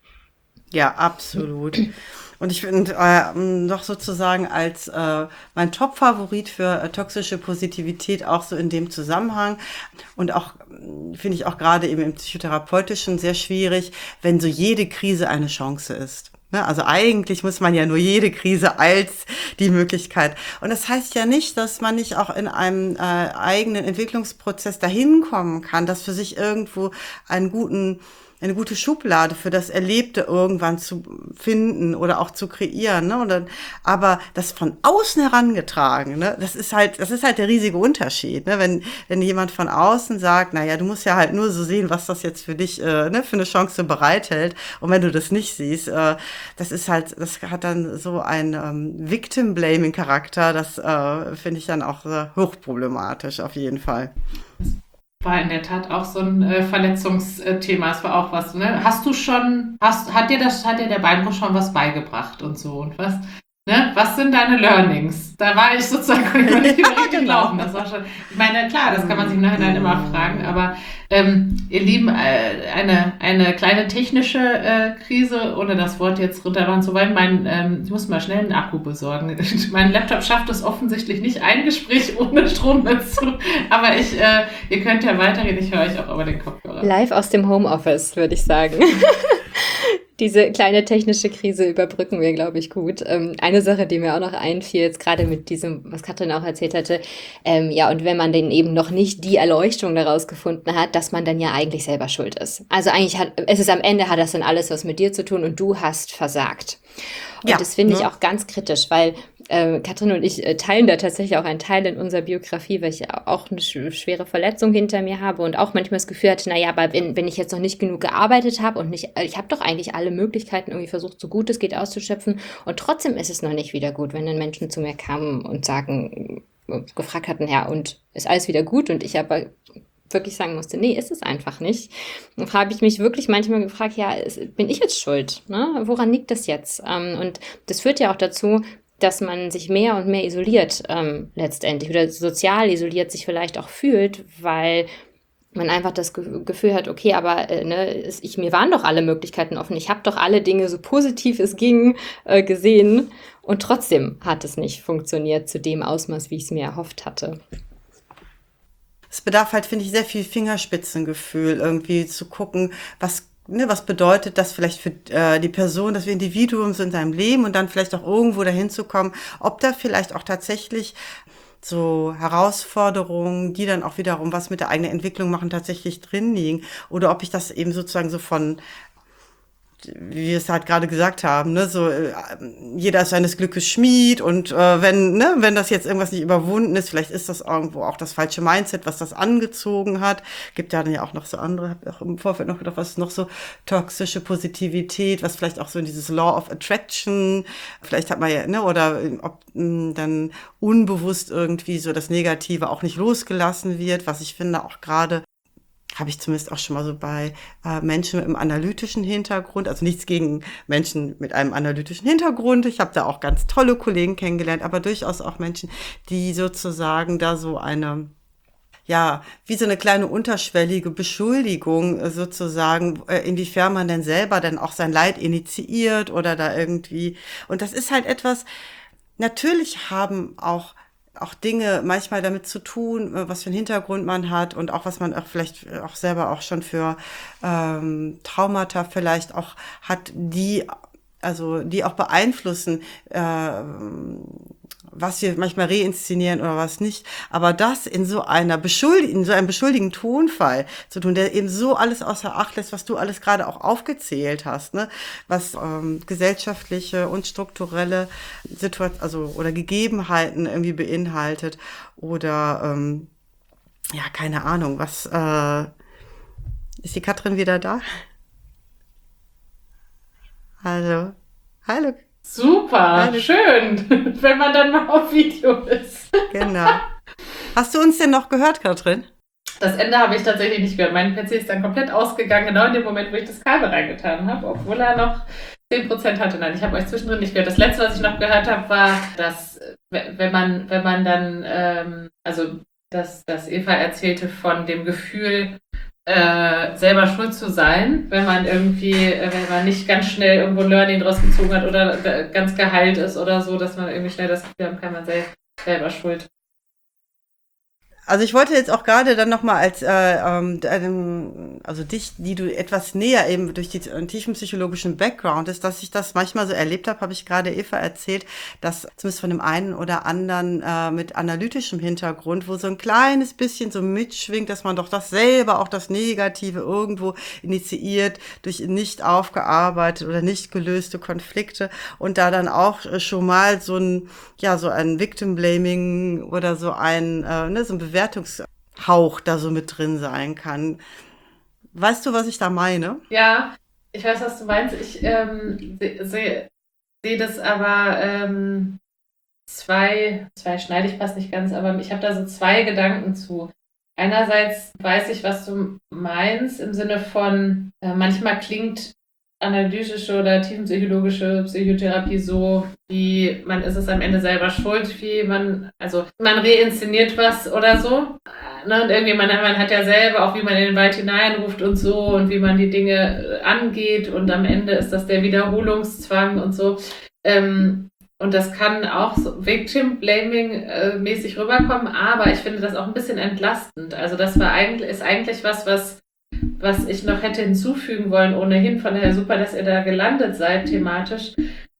S1: Ja, absolut. Und ich finde äh, noch sozusagen als äh, mein Top-Favorit für äh, toxische Positivität auch so in dem Zusammenhang und auch finde ich auch gerade eben im Psychotherapeutischen sehr schwierig, wenn so jede Krise eine Chance ist. Ne? Also eigentlich muss man ja nur jede Krise als die Möglichkeit. Und das heißt ja nicht, dass man nicht auch in einem äh, eigenen Entwicklungsprozess dahin kommen kann, dass für sich irgendwo einen guten eine gute Schublade für das Erlebte irgendwann zu finden oder auch zu kreieren, ne? Und dann, aber das von außen herangetragen, ne? Das ist halt, das ist halt der riesige Unterschied, ne? Wenn, wenn jemand von außen sagt, na ja, du musst ja halt nur so sehen, was das jetzt für dich, äh, ne, für eine Chance bereithält. Und wenn du das nicht siehst, äh, das ist halt, das hat dann so einen ähm, Victim-Blaming-Charakter. Das äh, finde ich dann auch äh, hochproblematisch auf jeden Fall.
S2: War in der Tat auch so ein äh, Verletzungsthema. Es war auch was, ne? Hast du schon, hast, hat dir das, hat dir der Beinbruch schon was beigebracht und so und was? Ne? Was sind deine Learnings? Da war ich sozusagen ich nicht mehr richtig
S1: Genau.
S2: laufen. Das war schon, ich meine, klar, das kann man sich im Nachhinein immer fragen, aber ähm, ihr Lieben, äh, eine, eine kleine technische äh, Krise, ohne das Wort jetzt runtermachen zu wollen, mein, ähm, ich muss mal schnell einen Akku besorgen. Mein Laptop schafft es offensichtlich nicht, ein Gespräch ohne Strom dazu, aber ich, äh, ihr könnt ja weiterreden, ich höre euch auch über den Kopfhörer.
S3: Live aus dem Homeoffice, würde ich sagen. Diese kleine technische Krise überbrücken wir, glaube ich, gut. Ähm, eine Sache, die mir auch noch einfiel, jetzt gerade mit diesem, was Katrin auch erzählt hatte, ähm, ja, und wenn man denn eben noch nicht die Erleuchtung daraus gefunden hat, dass man dann ja eigentlich selber schuld ist. Also eigentlich hat, es ist am Ende, hat das dann alles was mit dir zu tun und du hast versagt. Und
S1: Ja,
S3: das finde ich
S1: ne?
S3: auch ganz kritisch, weil äh, Katrin und ich äh, teilen da tatsächlich auch einen Teil in unserer Biografie, weil ich ja auch eine sch- schwere Verletzung hinter mir habe und auch manchmal das Gefühl hatte, naja, aber wenn, wenn ich jetzt noch nicht genug gearbeitet habe und nicht, ich habe doch eigentlich alle Möglichkeiten irgendwie versucht, so gut es geht auszuschöpfen und trotzdem ist es noch nicht wieder gut, wenn dann Menschen zu mir kamen und sagen, gefragt hatten, ja, und ist alles wieder gut? Und ich aber wirklich sagen musste, nee, ist es einfach nicht. Dann habe ich mich wirklich manchmal gefragt, ja, ist, bin ich jetzt schuld? Ne? Woran liegt das jetzt? Ähm, und das führt ja auch dazu, dass man sich mehr und mehr isoliert ähm, letztendlich oder sozial isoliert sich vielleicht auch fühlt, weil man einfach das Ge- Gefühl hat, okay, aber äh, ne, es, ich, mir waren doch alle Möglichkeiten offen. Ich habe doch alle Dinge so positiv es ging äh, gesehen und trotzdem hat es nicht funktioniert zu dem Ausmaß, wie ich es mir erhofft hatte.
S1: Es bedarf halt, finde ich, sehr viel Fingerspitzengefühl, irgendwie zu gucken, was, ne, was bedeutet das vielleicht für äh, die Person, dass wir Individuum sind in seinem Leben und dann vielleicht auch irgendwo dahin zu kommen, ob da vielleicht auch tatsächlich so Herausforderungen, die dann auch wiederum was mit der eigenen Entwicklung machen, tatsächlich drin liegen. Oder ob ich das eben sozusagen so von, wie wir es halt gerade gesagt haben, ne, so äh, jeder ist seines Glückes Schmied und äh, wenn, ne, wenn das jetzt irgendwas nicht überwunden ist, vielleicht ist das irgendwo auch das falsche Mindset, was das angezogen hat. Gibt ja dann ja auch noch so andere, habe auch im Vorfeld noch gedacht, was ist noch so toxische Positivität, was vielleicht auch so in dieses Law of Attraction, vielleicht hat man ja, ne, oder ob mh, dann unbewusst irgendwie so das Negative auch nicht losgelassen wird, was ich finde auch gerade habe ich zumindest auch schon mal so bei äh, Menschen mit einem analytischen Hintergrund, also nichts gegen Menschen mit einem analytischen Hintergrund. Ich habe da auch ganz tolle Kollegen kennengelernt, aber durchaus auch Menschen, die sozusagen da so eine, ja, wie so eine kleine unterschwellige Beschuldigung äh, sozusagen, äh, inwiefern man denn selber dann auch sein Leid initiiert oder da irgendwie. Und das ist halt etwas, natürlich haben auch auch Dinge manchmal damit zu tun, was für einen Hintergrund man hat und auch was man auch vielleicht auch selber auch schon für ähm, Traumata vielleicht auch hat, die also die auch beeinflussen, äh, was wir manchmal reinszenieren oder was nicht. Aber das in so einer Beschuldig- in so einem beschuldigenden Tonfall zu tun, der eben so alles außer Acht lässt, was du alles gerade auch aufgezählt hast, ne? Was ähm, gesellschaftliche und strukturelle Situationen, also oder Gegebenheiten irgendwie beinhaltet oder ähm, ja, keine Ahnung, was äh, ist die Katrin wieder da? Hallo. Hallo.
S2: Super,
S1: Hallo.
S2: schön, wenn man dann mal auf Video ist.
S1: Genau. Hast du uns denn noch gehört, Katrin?
S2: Das Ende habe ich tatsächlich nicht gehört. Mein P C ist dann komplett ausgegangen, genau in dem Moment, wo ich das Kabel reingetan habe, obwohl er noch zehn Prozent hatte. Nein, ich habe euch zwischendrin nicht gehört. Das Letzte, was ich noch gehört habe, war, dass wenn man, wenn man dann, ähm, also dass, dass Eva erzählte von dem Gefühl, äh, selber schuld zu sein, wenn man irgendwie, äh, wenn man nicht ganz schnell irgendwo ein Learning draus gezogen hat oder äh, ganz geheilt ist oder so, dass man irgendwie schnell das Gefühl haben kann, man sei selber schuld.
S1: Also ich wollte jetzt auch gerade dann nochmal als, äh, ähm, deinem- also dich, die du etwas näher eben durch die äh, tiefen psychologischen Background ist, dass ich das manchmal so erlebt habe, habe ich gerade Eva erzählt, dass zumindest von dem einen oder anderen äh, mit analytischem Hintergrund, wo so ein kleines bisschen so mitschwingt, dass man doch das selber, auch das Negative irgendwo initiiert durch nicht aufgearbeitet oder nicht gelöste Konflikte und da dann auch äh, schon mal so ein, ja, so ein Victim Blaming oder so ein, äh, ne, so ein Bewertungshauch da so mit drin sein kann. Weißt du, was ich da meine?
S2: Ja, ich weiß, was du meinst. Ich ähm, sehe seh, seh das aber ähm, zwei, zwei schneide ich fast nicht ganz, aber ich habe da so zwei Gedanken zu. Einerseits weiß ich, was du meinst, im Sinne von, äh, manchmal klingt analytische oder tiefenpsychologische Psychotherapie so, wie man ist es am Ende selber schuld, wie man, also man reinszeniert was oder so. Äh, Ne? Und irgendwie, man, man hat ja selber auch, wie man in den Wald hineinruft und so und wie man die Dinge äh, angeht und am Ende ist das der Wiederholungszwang und so. Ähm, und das kann auch so Victim-Blaming-mäßig rüberkommen, aber ich finde das auch ein bisschen entlastend. Also das war eigentlich, ist eigentlich was, was was ich noch hätte hinzufügen wollen, ohnehin. Von daher super, dass ihr da gelandet seid, thematisch.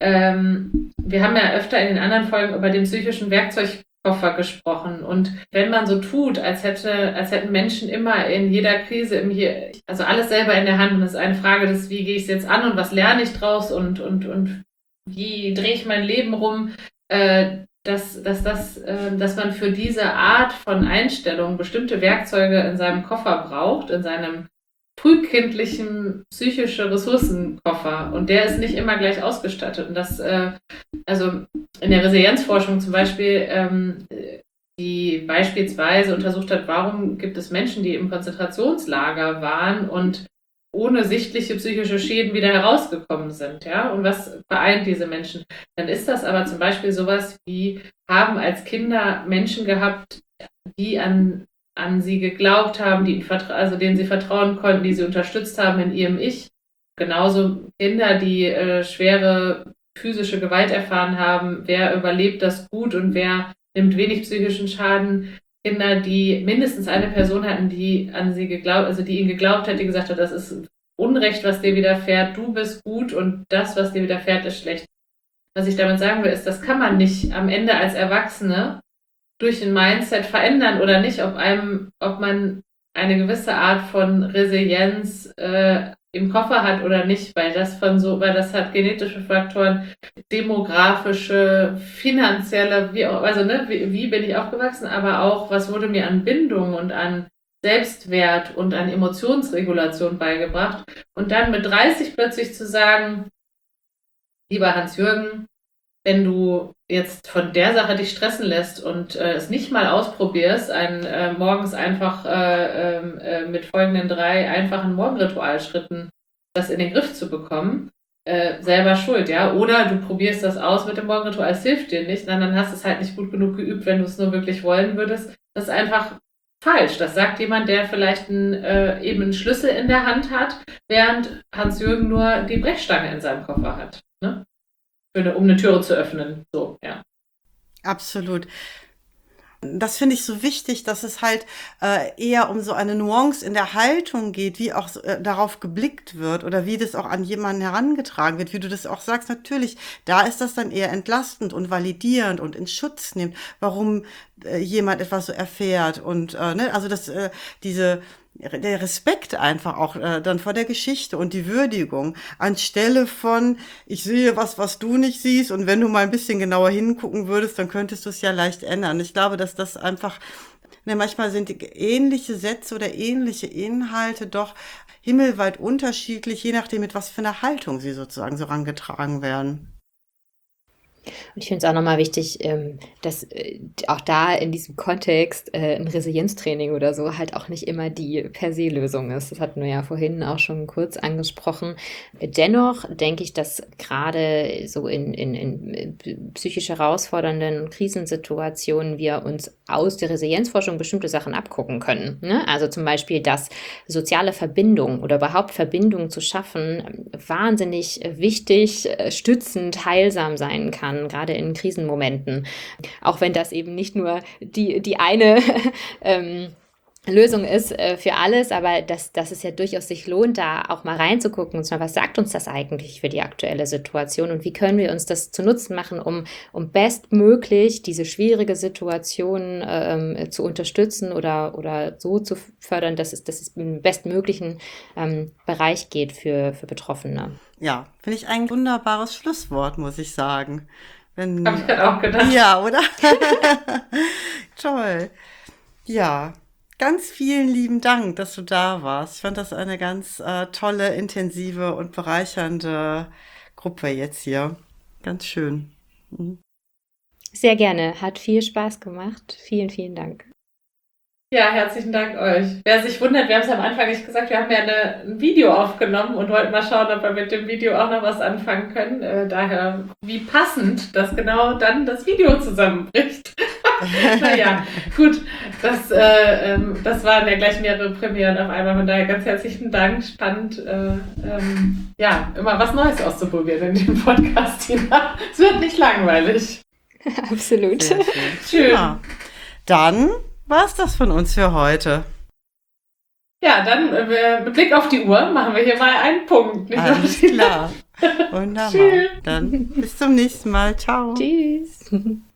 S2: Ähm, wir haben ja öfter in den anderen Folgen über den psychischen Werkzeugkoffer gesprochen. Und wenn man so tut, als hätte, als hätten Menschen immer in jeder Krise, im hier, also alles selber in der Hand, und es ist eine Frage des, wie gehe ich es jetzt an und was lerne ich draus und, und, und wie drehe ich mein Leben rum, äh, dass, dass, das, äh, dass man für diese Art von Einstellung bestimmte Werkzeuge in seinem Koffer braucht, in seinem frühkindlichen psychische Ressourcenkoffer. Und der ist nicht immer gleich ausgestattet. Und das, äh, also in der Resilienzforschung zum Beispiel, ähm, die beispielsweise untersucht hat, warum gibt es Menschen, die im Konzentrationslager waren und ohne sichtliche psychische Schäden wieder herausgekommen sind, ja, und was vereint diese Menschen? Dann ist das aber zum Beispiel sowas wie, haben als Kinder Menschen gehabt, die an, an sie geglaubt haben, die ihnen also denen sie vertrauen konnten, die sie unterstützt haben in ihrem Ich. Genauso Kinder, die äh, schwere physische Gewalt erfahren haben, wer überlebt das gut und wer nimmt wenig psychischen Schaden. Kinder, die mindestens eine Person hatten, die an sie geglaubt, also die ihnen geglaubt hat, die gesagt hat, das ist Unrecht, was dir widerfährt, du bist gut und das, was dir widerfährt, ist schlecht. Was ich damit sagen will, ist, das kann man nicht am Ende als Erwachsene durch ein Mindset verändern oder nicht, ob einem, ob man eine gewisse Art von Resilienz äh, im Koffer hat oder nicht, weil das von so, weil das hat genetische Faktoren, demografische, finanzielle, wie auch, also ne, wie, wie bin ich aufgewachsen, aber auch, was wurde mir an Bindung und an Selbstwert und an Emotionsregulation beigebracht. Und dann mit dreißig plötzlich zu sagen, lieber Hans-Jürgen, wenn du jetzt von der Sache dich stressen lässt und äh, es nicht mal ausprobierst, ein, äh, morgens einfach äh, äh, mit folgenden drei einfachen Morgenritualschritten das in den Griff zu bekommen, äh, selber schuld, ja. Oder du probierst das aus mit dem Morgenritual, es hilft dir nicht, dann, dann hast du es halt nicht gut genug geübt, wenn du es nur wirklich wollen würdest. Das ist einfach falsch. Das sagt jemand, der vielleicht einen, äh, eben einen Schlüssel in der Hand hat, während Hans-Jürgen nur die Brechstange in seinem Koffer hat, ne? Für eine, um eine Türe zu öffnen. So, ja.
S1: Absolut. Das finde ich so wichtig, dass es halt äh, eher um so eine Nuance in der Haltung geht, wie auch so, äh, darauf geblickt wird oder wie das auch an jemanden herangetragen wird, wie du das auch sagst. Natürlich, da ist das dann eher entlastend und validierend und in Schutz nimmt, warum äh, jemand etwas so erfährt und äh, ne, also das äh, diese der Respekt einfach auch äh, dann vor der Geschichte und die Würdigung anstelle von ich sehe was, was du nicht siehst und wenn du mal ein bisschen genauer hingucken würdest, dann könntest du es ja leicht ändern. Ich glaube, dass das einfach, ne, manchmal sind ähnliche Sätze oder ähnliche Inhalte doch himmelweit unterschiedlich, je nachdem mit was für einer Haltung sie sozusagen so rangetragen werden.
S3: Und ich finde es auch nochmal wichtig, ähm, dass äh, auch da in diesem Kontext äh, ein Resilienztraining oder so halt auch nicht immer die per se Lösung ist. Das hatten wir ja vorhin auch schon kurz angesprochen. Dennoch denke ich, dass gerade so in, in, in psychisch herausfordernden Krisensituationen wir uns aus der Resilienzforschung bestimmte Sachen abgucken können. Ne? Also zum Beispiel, dass soziale Verbindung oder überhaupt Verbindung zu schaffen wahnsinnig wichtig, stützend, heilsam sein kann. kann, gerade in Krisenmomenten. Auch wenn das eben nicht nur die, die eine ähm, Lösung ist äh, für alles, aber dass, dass es ja durchaus sich lohnt, da auch mal reinzugucken und zwar, was sagt uns das eigentlich für die aktuelle Situation und wie können wir uns das zu Nutzen machen, um, um bestmöglich diese schwierige Situation ähm, zu unterstützen oder, oder so zu fördern, dass es, dass es im bestmöglichen ähm, Bereich geht für, für Betroffene.
S1: Ja, finde ich ein wunderbares Schlusswort, muss ich sagen. Wenn,
S2: Habe ich gerade auch gedacht.
S1: Ja, oder? Toll. Ja. Ganz vielen lieben Dank, dass du da warst. Ich fand das eine ganz äh, tolle, intensive und bereichernde Gruppe jetzt hier. Ganz schön. Mhm.
S3: Sehr gerne. Hat viel Spaß gemacht. Vielen, vielen Dank.
S2: Ja, herzlichen Dank euch. Wer sich wundert, wir haben es am Anfang nicht gesagt, wir haben ja eine, ein Video aufgenommen und wollten mal schauen, ob wir mit dem Video auch noch was anfangen können. Äh, daher, wie passend, dass genau dann das Video zusammenbricht. Naja, gut, das, äh, ähm, das waren ja gleich mehrere Premieren auf einmal, von daher ganz herzlichen Dank, spannend, äh, ähm, ja, immer was Neues auszuprobieren in dem Podcast, Tina. Es wird nicht langweilig.
S3: Absolut.
S1: Sehr schön.
S2: Schön.
S1: Ja. Dann war's das von uns für heute.
S2: Ja, dann äh, mit Blick auf die Uhr machen wir hier mal einen Punkt. Nicht wahr,
S1: Alles
S2: Tina?
S1: klar. Wunderbar.
S2: Tschüss.
S1: Dann bis zum nächsten Mal. Ciao.
S3: Tschüss.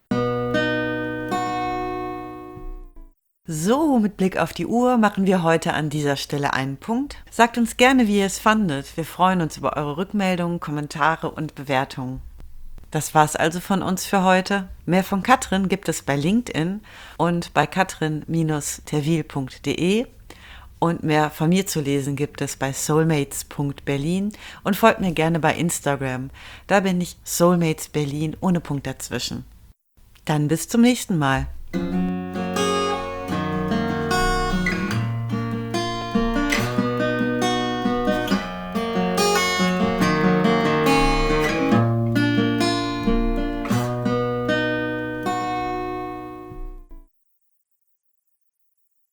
S1: So, mit Blick auf die Uhr machen wir heute an dieser Stelle einen Punkt. Sagt uns gerne, wie ihr es fandet. Wir freuen uns über eure Rückmeldungen, Kommentare und Bewertungen. Das war's also von uns für heute. Mehr von Katrin gibt es bei LinkedIn und bei katrin Bindestrich terwil punkt de und mehr von mir zu lesen gibt es bei soulmates punkt berlin und folgt mir gerne bei Instagram. Da bin ich Soulmates Berlin ohne Punkt dazwischen. Dann bis zum nächsten Mal.